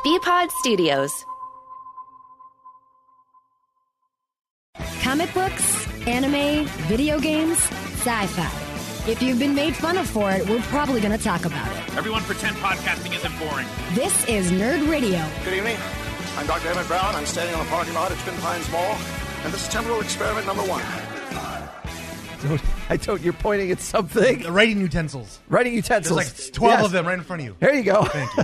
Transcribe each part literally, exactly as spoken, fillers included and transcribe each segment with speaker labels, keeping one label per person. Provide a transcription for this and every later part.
Speaker 1: B-Pod Studios.
Speaker 2: Comic books, anime, video games, sci-fi. If you've been made fun of for it, we're probably going to talk about it.
Speaker 3: Everyone pretend podcasting isn't boring.
Speaker 2: This is Nerd Radio.
Speaker 4: Good evening. I'm Doctor Emmett Brown. I'm standing on a parking lot at Twin Pines Mall, and this is temporal experiment number one.
Speaker 5: Don't, I don't. You're pointing at something.
Speaker 6: The writing utensils.
Speaker 5: Writing utensils.
Speaker 6: There's like twelve
Speaker 5: Yes.
Speaker 6: of them right in front of you.
Speaker 5: There you go.
Speaker 6: Thank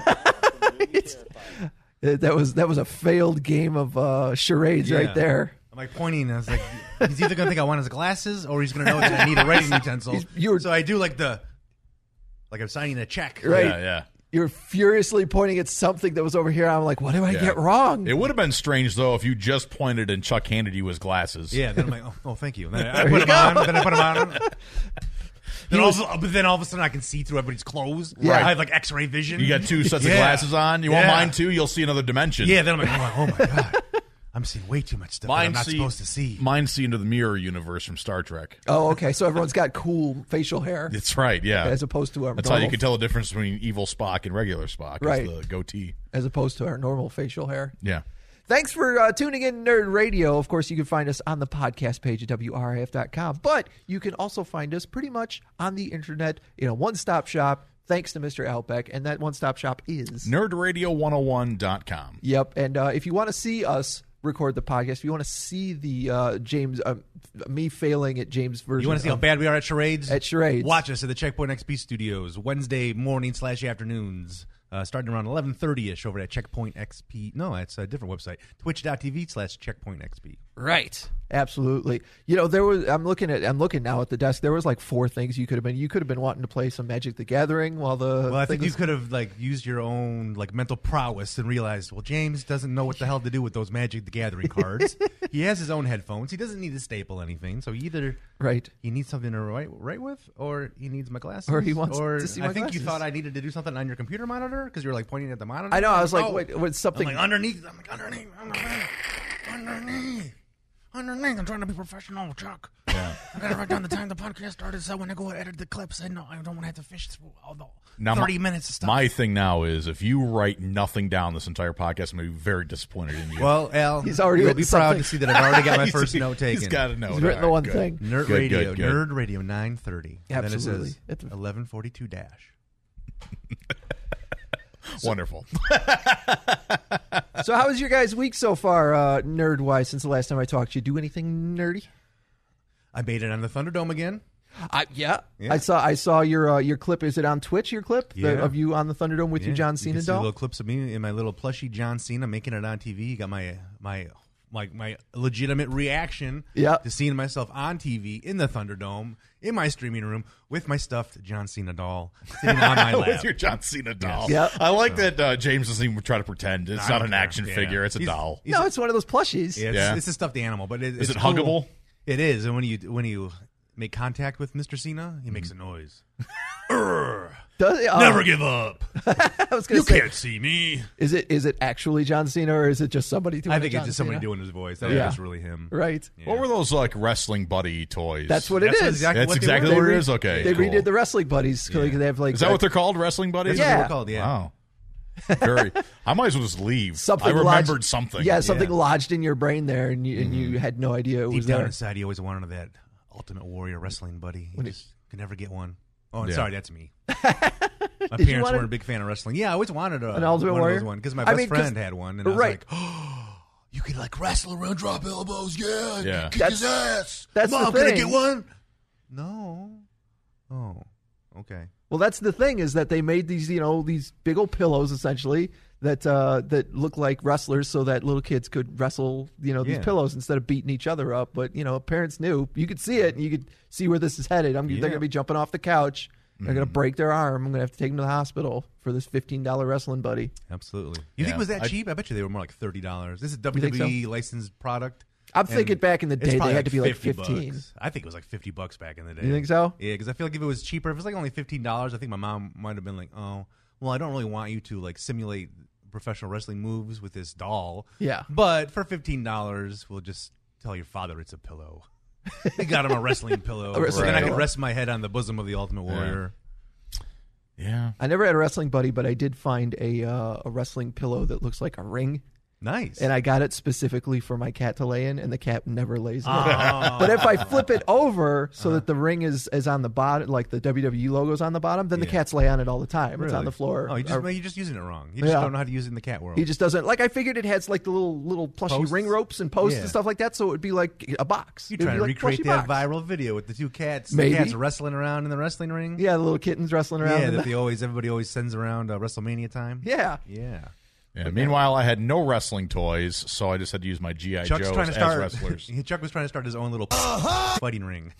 Speaker 6: you.
Speaker 5: that was that was a failed game of uh, charades
Speaker 6: Yeah.
Speaker 5: right there.
Speaker 6: I'm like pointing. I was like, he's either going to think I want his glasses, or he's going to know that I need a writing utensil.
Speaker 5: He's- you were-
Speaker 6: so I do like the, like I'm signing a check.
Speaker 5: Right.
Speaker 7: Yeah, yeah.
Speaker 5: You're furiously pointing at something that was over here. I'm like, what did I
Speaker 7: Yeah.
Speaker 5: get wrong?
Speaker 7: It would have been strange, though, if you just pointed and Chuck handed you his glasses.
Speaker 6: Yeah. Then I'm like, oh, oh thank you. And then I put them on. Then I put them on. Then all, of, but then all of a sudden I can see through everybody's clothes.
Speaker 5: Yeah.
Speaker 6: I have like X-ray vision.
Speaker 7: You got two sets
Speaker 6: Yeah.
Speaker 7: of glasses on. You want
Speaker 6: Yeah.
Speaker 7: mine, too? You'll see another dimension.
Speaker 6: Yeah. Then I'm like, oh my god, I'm seeing way too much stuff that I'm
Speaker 7: Mine
Speaker 6: not
Speaker 7: see,
Speaker 6: supposed to see.
Speaker 7: Mine see into the mirror universe from Star Trek.
Speaker 5: Oh, okay. So everyone's got cool facial hair
Speaker 7: That's right, yeah.
Speaker 5: as opposed to our
Speaker 7: That's how you
Speaker 5: normal,
Speaker 7: can tell the difference between evil Spock and regular Spock.
Speaker 5: Right.
Speaker 7: Is the goatee.
Speaker 5: as opposed to our normal facial hair.
Speaker 7: Yeah.
Speaker 5: Thanks for uh, tuning in, Nerd Radio. Of course, you can find us on the podcast page at W R I F dot com, but you can also find us pretty much on the internet in a one-stop shop, thanks to Mister Outback, and that one-stop shop is...
Speaker 7: nerd radio one oh one dot com.
Speaker 5: Yep, and uh, if you want to see us record the podcast, if you want to see the uh, James, uh, me failing at James' version
Speaker 6: You want to see how
Speaker 5: of-
Speaker 6: bad we are at charades?
Speaker 5: At charades.
Speaker 6: Watch us at the Checkpoint X P Studios Wednesday morning slash afternoons, uh, starting around eleven thirty ish over at Checkpoint X P. No, it's a different website. Twitch dot T V slash Checkpoint X P.
Speaker 5: Right. Absolutely. You know, there was. I'm looking at. I'm looking now at the desk. There was like four things you could have been. You could have been wanting to play some Magic the Gathering while the.
Speaker 6: Well, I
Speaker 5: thing
Speaker 6: think you
Speaker 5: was-
Speaker 6: could have like used your own like mental prowess and realized, well, James doesn't know what the hell to do with those Magic the Gathering cards. He has his own headphones. He doesn't need to staple anything. So either
Speaker 5: Right.
Speaker 6: he needs something to write, write with, or he needs my glasses,
Speaker 5: Or he wants
Speaker 6: or
Speaker 5: to see
Speaker 6: I
Speaker 5: my
Speaker 6: think you
Speaker 5: glasses.
Speaker 6: thought I needed to do something on your computer monitor because you were like pointing at the monitor.
Speaker 5: I know. I was like,
Speaker 6: oh.
Speaker 5: wait, what's something?
Speaker 6: I'm like underneath. I'm like underneath. Underneath. Underneath. Underneath. I'm trying to be professional, Chuck. Yeah. I gotta write down the time the podcast started, so when I go and edit the clips, I know I don't want to have to fish through all the
Speaker 7: Now,
Speaker 6: thirty
Speaker 7: my,
Speaker 6: minutes of stuff.
Speaker 7: My thing now is if you write nothing down this entire podcast, I'm going to be very disappointed in you.
Speaker 6: Well, Al,
Speaker 5: He's already
Speaker 6: you'll
Speaker 5: written
Speaker 6: be proud
Speaker 5: something.
Speaker 6: to see that I've already got my
Speaker 7: He's-
Speaker 6: first note taken.
Speaker 7: He's got a note.
Speaker 5: He's written the
Speaker 7: All
Speaker 5: one
Speaker 7: right,
Speaker 5: thing.
Speaker 6: Nerd
Speaker 7: Good,
Speaker 6: Radio,
Speaker 7: good, good.
Speaker 6: Nerd Radio nine thirty.
Speaker 5: Absolutely.
Speaker 6: And then it
Speaker 5: It's-
Speaker 6: says eleven forty-two dash.
Speaker 7: Wonderful.
Speaker 5: So, how was your guys' week so far, uh, nerd wise? Since the last time I talked, you do anything nerdy?
Speaker 6: I made it on the Thunderdome again.
Speaker 5: I, yeah.
Speaker 6: Yeah.
Speaker 5: I saw. I saw your uh, your clip. Is it on Twitch? Your clip The-
Speaker 6: Yeah.
Speaker 5: of you on the Thunderdome with
Speaker 6: Yeah.
Speaker 5: your John
Speaker 6: You
Speaker 5: Cena
Speaker 6: can see
Speaker 5: doll.
Speaker 6: little clips of me in my little plushy John Cena making it on T V. You got my my like my legitimate reaction
Speaker 5: Yeah.
Speaker 6: to seeing myself on T V in the Thunderdome in my streaming room with my stuffed John Cena doll sitting on my lap.
Speaker 7: With your John Cena doll.
Speaker 5: Yep.
Speaker 7: I like that uh, James doesn't even try to pretend. It's
Speaker 6: I
Speaker 7: not
Speaker 6: don't
Speaker 7: an
Speaker 6: care.
Speaker 7: action
Speaker 6: Yeah.
Speaker 7: figure. It's a
Speaker 6: He's-
Speaker 7: doll.
Speaker 6: he's-
Speaker 5: No, it's one of those plushies.
Speaker 6: Yeah, it's,
Speaker 7: Yeah.
Speaker 6: it's a stuffed animal, but it,
Speaker 7: Is
Speaker 6: it's
Speaker 7: it
Speaker 6: cool.
Speaker 7: huggable?
Speaker 6: It is, and when you when you make contact with Mister Cena, he makes a noise.
Speaker 5: Does it? Oh,
Speaker 6: Never give up.
Speaker 5: I was gonna
Speaker 6: You
Speaker 5: say,
Speaker 6: can't see me.
Speaker 5: is it is it actually John Cena or is it just somebody doing?
Speaker 6: I
Speaker 5: a
Speaker 6: think
Speaker 5: John
Speaker 6: it's just somebody
Speaker 5: Cena?
Speaker 6: doing his voice. That
Speaker 5: Yeah.
Speaker 6: was just really him.
Speaker 5: Right.
Speaker 6: Yeah.
Speaker 7: What were those like wrestling buddy toys?
Speaker 5: That's what it
Speaker 6: That's
Speaker 5: is.
Speaker 6: exactly
Speaker 7: That's
Speaker 6: what they
Speaker 7: exactly
Speaker 6: were.
Speaker 7: what
Speaker 5: They
Speaker 7: it
Speaker 5: re-
Speaker 7: is. Okay,
Speaker 5: They
Speaker 7: cool.
Speaker 5: redid the wrestling buddies. 'cause They have like
Speaker 7: Is that what they're called? Wrestling buddies?
Speaker 6: That's what
Speaker 5: Yeah.
Speaker 6: we're called, yeah.
Speaker 7: Wow. Very. I might as well just leave.
Speaker 5: something?
Speaker 7: I remembered
Speaker 5: lodged,
Speaker 7: something.
Speaker 5: Yeah, something
Speaker 6: Yeah.
Speaker 5: lodged in your brain there, and you and you had no idea it
Speaker 6: Deep
Speaker 5: was
Speaker 6: down
Speaker 5: there.
Speaker 6: inside, he always wanted that Ultimate Warrior wrestling buddy. You
Speaker 5: When he-
Speaker 6: just could never get one. Oh, and
Speaker 7: Yeah.
Speaker 6: sorry, that's me. My
Speaker 5: Did you
Speaker 6: parents
Speaker 5: want
Speaker 6: weren't
Speaker 5: it?
Speaker 6: a big fan of wrestling. Yeah, I always wanted a,
Speaker 5: An Ultimate
Speaker 6: one
Speaker 5: Warrior?
Speaker 6: of those one because my
Speaker 5: I
Speaker 6: best
Speaker 5: mean, 'cause-
Speaker 6: friend had one, and I was
Speaker 5: right.
Speaker 6: like, oh, you can like wrestle around, drop elbows, yeah,
Speaker 7: Yeah.
Speaker 6: kick
Speaker 5: That's-
Speaker 6: his ass.
Speaker 5: that's the
Speaker 6: Mom, can I
Speaker 5: thing.
Speaker 6: get one? No. Oh, okay.
Speaker 5: Well, that's the thing is that they made these, you know, these big old pillows essentially that uh, that look like wrestlers, so that little kids could wrestle, you know, these
Speaker 6: Yeah.
Speaker 5: pillows instead of beating each other up. But you know, parents knew you could see it, and you could see where this is headed. I'm, They're
Speaker 6: Yeah.
Speaker 5: going to be jumping off the couch. They're going to break their arm. I'm going to have to take them to the hospital for this fifteen dollar wrestling buddy.
Speaker 6: Absolutely. You think
Speaker 7: Yeah.
Speaker 6: it was that
Speaker 7: I-
Speaker 6: cheap? I bet you they were more like thirty dollars. This is
Speaker 5: think
Speaker 6: W W E
Speaker 5: so?
Speaker 6: licensed product.
Speaker 5: I'm
Speaker 6: and
Speaker 5: thinking back in the
Speaker 6: it's
Speaker 5: day they
Speaker 6: probably
Speaker 5: had to be like
Speaker 6: fifty
Speaker 5: fifteen.
Speaker 6: bucks. I think it was like fifty bucks back in the day.
Speaker 5: You think so?
Speaker 6: Yeah, because I feel like if it was cheaper, if it was like only fifteen dollars, I think my mom might have been like, "Oh, well, I don't really want you to like simulate professional wrestling moves with this doll."
Speaker 5: Yeah.
Speaker 6: But for fifteen dollars, we'll just tell your father it's a pillow. We got him a wrestling pillow,
Speaker 5: A wrestling
Speaker 6: and then I
Speaker 5: pillow.
Speaker 6: could rest my head on the bosom of the Ultimate Warrior.
Speaker 7: Yeah.
Speaker 5: I never had a wrestling buddy, but I did find a uh, a wrestling pillow that looks like a ring.
Speaker 1: Nice.
Speaker 5: And I got it specifically for my cat to lay in, and the cat never lays in it.
Speaker 1: Oh.
Speaker 5: But if I flip it over so that the ring is, is on the bottom, like the W W E logo's on the bottom, then the
Speaker 1: Yeah.
Speaker 5: cats lay on it all the time. It's
Speaker 1: Really?
Speaker 5: on the floor.
Speaker 1: Oh, you just,
Speaker 5: Or-
Speaker 1: well, you're just using it wrong. You just
Speaker 5: Yeah.
Speaker 1: don't know how to use it in the cat world.
Speaker 5: he just doesn't like. I figured it has like the little little plushy
Speaker 1: Posts?
Speaker 5: ring ropes and posts
Speaker 1: Yeah.
Speaker 5: and stuff like that, so it would be like a box.
Speaker 1: You're
Speaker 5: It'd
Speaker 1: trying
Speaker 5: be
Speaker 1: to
Speaker 5: like a
Speaker 1: recreate
Speaker 5: plushy
Speaker 1: that
Speaker 5: box.
Speaker 1: viral video with the two cats.
Speaker 5: Maybe.
Speaker 1: The cats wrestling around in the wrestling ring.
Speaker 5: Yeah, the little kittens wrestling around.
Speaker 1: Yeah,
Speaker 5: in
Speaker 1: that
Speaker 5: the-
Speaker 1: they always everybody always sends around uh, WrestleMania time.
Speaker 5: yeah.
Speaker 1: Yeah.
Speaker 7: Yeah. Meanwhile, I had no wrestling toys, so I just had to use my G I
Speaker 1: Chuck's
Speaker 7: Joes
Speaker 1: trying to
Speaker 7: as
Speaker 1: start.
Speaker 7: wrestlers.
Speaker 1: Chuck was trying to start his own little fighting ring.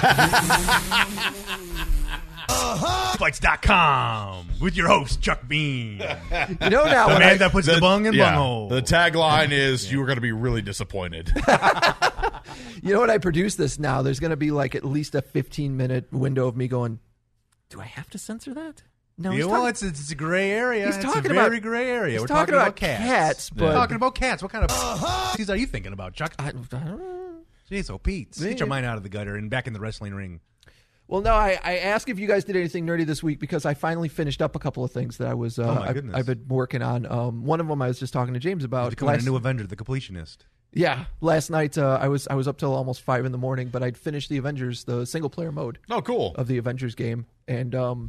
Speaker 1: Fights dot com with your host Chuck Bean, the
Speaker 5: You know now when
Speaker 1: man
Speaker 5: I,
Speaker 1: that puts the, bung in
Speaker 7: yeah,
Speaker 1: bunghole.
Speaker 7: the tagline is you are going to be really disappointed.
Speaker 5: you know when I produce this now, there's going to be like at least a fifteen minute window of me going, "Do I have to censor that?" No,
Speaker 1: Yeah,
Speaker 5: he's
Speaker 1: well,
Speaker 5: talking-
Speaker 1: it's it's a gray area.
Speaker 5: He's
Speaker 1: it's
Speaker 5: talking
Speaker 1: a
Speaker 5: about-
Speaker 1: very gray area.
Speaker 5: he's
Speaker 1: We're
Speaker 5: talking
Speaker 1: talking
Speaker 5: about
Speaker 1: about cats.
Speaker 5: cats,
Speaker 1: We're
Speaker 5: but-
Speaker 1: talking about cats. What kind of things are you thinking about, Chuck?
Speaker 5: I, I don't know.
Speaker 1: Jeez, oh Pete, get
Speaker 5: Yeah.
Speaker 1: your mind out of the gutter and back in the wrestling ring.
Speaker 5: Well, no, I, I asked if you guys did anything nerdy this week because I finally finished up a couple of things that I was uh,
Speaker 1: Oh, my
Speaker 5: I've,
Speaker 1: goodness.
Speaker 5: I've been working on. Um, one of them I was just talking to James about.
Speaker 1: Becoming a
Speaker 5: Last-
Speaker 1: new Avenger, the completionist.
Speaker 5: yeah, last night uh, I was I was up till almost five in the morning, but I'd finished the Avengers, the single player mode
Speaker 7: Oh, cool.
Speaker 5: of the Avengers game, and um,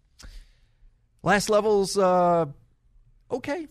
Speaker 5: last level's uh, okay.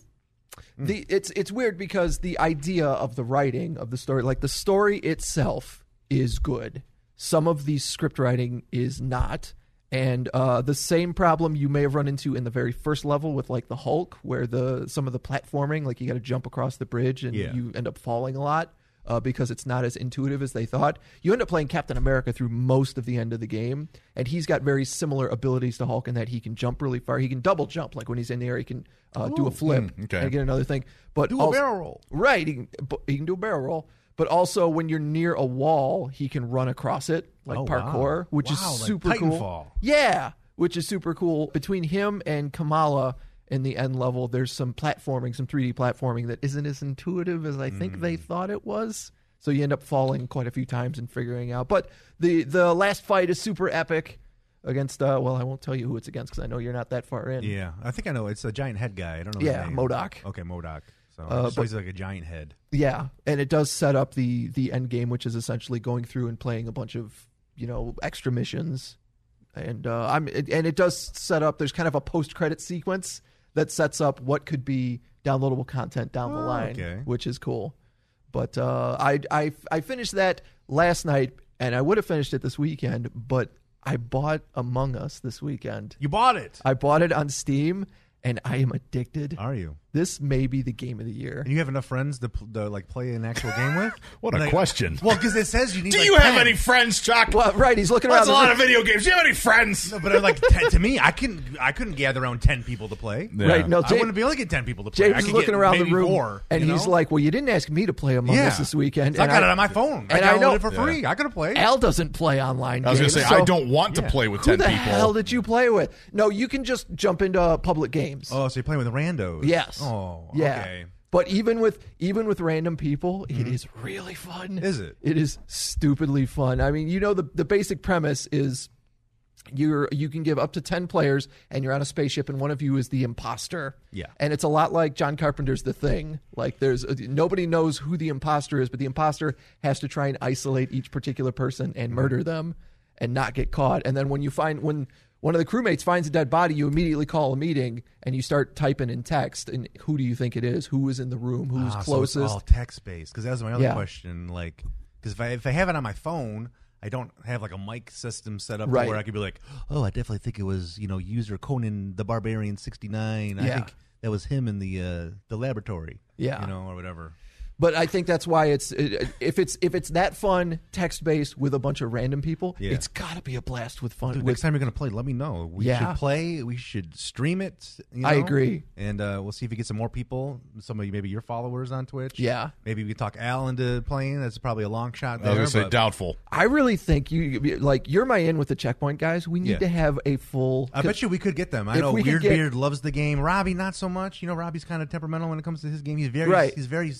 Speaker 5: The it's it's weird because the idea of the writing of the story, like the story itself, is good. Some of the script writing is not. And uh, the same problem you may have run into in the very first level with like the Hulk, where the some of the platforming, like you got to jump across the bridge and
Speaker 1: Yeah.
Speaker 5: you end up falling a lot uh, because it's not as intuitive as they thought. You end up playing Captain America through most of the end of the game, and he's got very similar abilities to Hulk in that he can jump really far. He can double jump, like when he's in the air, he can uh, do a flip
Speaker 7: Mm, okay.
Speaker 5: and get another thing. But
Speaker 1: Do a
Speaker 5: also-
Speaker 1: barrel roll.
Speaker 5: Right, he can, bu- he can do a barrel roll. But also, when you're near a wall, he can run across it, like
Speaker 1: Oh,
Speaker 5: parkour,
Speaker 1: wow.
Speaker 5: which
Speaker 1: Wow,
Speaker 5: is
Speaker 1: like
Speaker 5: super cool.
Speaker 1: Titanfall.
Speaker 5: Yeah, which is super cool. Between him and Kamala in the end level, there's some platforming, some three D platforming that isn't as intuitive as I think they thought it was. So you end up falling quite a few times and figuring out. But the the last fight is super epic against, uh, well, I won't tell you who it's against because I know you're not that far in.
Speaker 1: Yeah, I think I know. It's a giant head guy. I don't know.
Speaker 5: Yeah,
Speaker 1: his name.
Speaker 5: MODOK.
Speaker 1: Okay, MODOK. So
Speaker 5: Uh,
Speaker 1: so he's like a giant head.
Speaker 5: Yeah, and it does set up the the end game, which is essentially going through and playing a bunch of you know extra missions, and uh, I'm it, and it does set up. There's kind of a post credit sequence that sets up what could be downloadable content down the
Speaker 1: Oh,
Speaker 5: line,
Speaker 1: okay.
Speaker 5: which is cool. But uh, I I I finished that last night, and I would have finished it this weekend, but I bought Among Us this weekend.
Speaker 1: You bought it.
Speaker 5: I bought it on Steam, and I am addicted.
Speaker 1: Are you?
Speaker 5: This may be the game of the year.
Speaker 1: And you have enough friends to, pl- to like play an actual game with?
Speaker 7: What a
Speaker 1: Like-
Speaker 7: question.
Speaker 1: Well, because it says you need.
Speaker 7: Do
Speaker 1: like
Speaker 7: you have
Speaker 1: ten.
Speaker 7: any friends, Chuck?
Speaker 5: Well, right, he's looking
Speaker 7: That's
Speaker 5: around.
Speaker 7: a
Speaker 5: the
Speaker 7: lot of video games. Do you have any friends?
Speaker 1: No, but uh, like ten, to me, I can I couldn't gather around ten people to play.
Speaker 7: Yeah.
Speaker 5: Right, no,
Speaker 1: I
Speaker 5: James,
Speaker 1: wouldn't be able to get ten people to play. I
Speaker 5: James is
Speaker 1: could
Speaker 5: looking
Speaker 1: get
Speaker 5: around the
Speaker 1: maybe
Speaker 5: room,
Speaker 1: four,
Speaker 5: and
Speaker 1: you
Speaker 5: he's
Speaker 1: know?
Speaker 5: like, "Well, you didn't ask me to play Among
Speaker 1: "Yeah,
Speaker 5: Us this weekend."
Speaker 1: So I
Speaker 5: and
Speaker 1: got it on my phone. I
Speaker 5: and I
Speaker 1: downloaded
Speaker 5: know-
Speaker 1: it for free. I could have played.
Speaker 5: Al doesn't play online
Speaker 7: I was going
Speaker 5: games.
Speaker 7: to say,
Speaker 5: so
Speaker 7: I don't want to
Speaker 1: Yeah.
Speaker 7: play with
Speaker 5: Who
Speaker 7: ten
Speaker 5: the
Speaker 7: people.
Speaker 5: hell did you play with? No, you can just jump into uh, public games.
Speaker 1: Oh, so you're playing with randos?
Speaker 5: Yes.
Speaker 1: Oh,
Speaker 5: yeah.
Speaker 1: okay.
Speaker 5: But even with even with random people, it is really fun.
Speaker 1: Is it?
Speaker 5: It is stupidly fun. I mean, you know, the the basic premise is you're you can give up to ten players, and you're on a spaceship, and one of you is the imposter.
Speaker 1: Yeah.
Speaker 5: And it's a lot like John Carpenter's The Thing. Like, there's nobody knows who the imposter is, but the imposter has to try and isolate each particular person and murder them and not get caught. And then when you find when one of the crewmates finds a dead body, you immediately call a meeting and you start typing in text. And who do you think it is? Who is in the room? Who's
Speaker 1: Ah, so
Speaker 5: closest?
Speaker 1: it's all text based. Because that was my other
Speaker 5: Yeah.
Speaker 1: question. Like, because if I if I have it on my phone, I don't have like a mic system set up to
Speaker 5: Right.
Speaker 1: where I could be like, oh, I definitely think it was you know user Conan the Barbarian sixty-nine. I
Speaker 5: Yeah.
Speaker 1: think that was him in the uh, the laboratory.
Speaker 5: Yeah.
Speaker 1: you know, or whatever.
Speaker 5: But I think that's why it's it, if it's if it's that fun text based with a bunch of random people,
Speaker 1: Yeah.
Speaker 5: it's got to be a blast with fun.
Speaker 1: Dude,
Speaker 5: with,
Speaker 1: next time you're gonna play, let me know. We
Speaker 5: Yeah.
Speaker 1: should play. We should stream it. You know?
Speaker 5: I agree.
Speaker 1: and uh, we'll see if we get some more people. Some of you, maybe your followers on Twitch.
Speaker 5: Yeah.
Speaker 1: maybe we can talk Al into playing. That's probably a long shot
Speaker 7: I
Speaker 1: there.
Speaker 7: was going to say
Speaker 1: but
Speaker 7: doubtful.
Speaker 5: I really think you like you're my in with the checkpoint guys. We need
Speaker 1: Yeah.
Speaker 5: to have a full.
Speaker 1: I bet you we could get them. I
Speaker 5: If
Speaker 1: know
Speaker 5: we could
Speaker 1: Weirdbeard
Speaker 5: get-
Speaker 1: loves the game. Robbie, not so much. You know, Robbie's kind of temperamental when it comes to his game. He's very,
Speaker 5: Right.
Speaker 1: he's very specific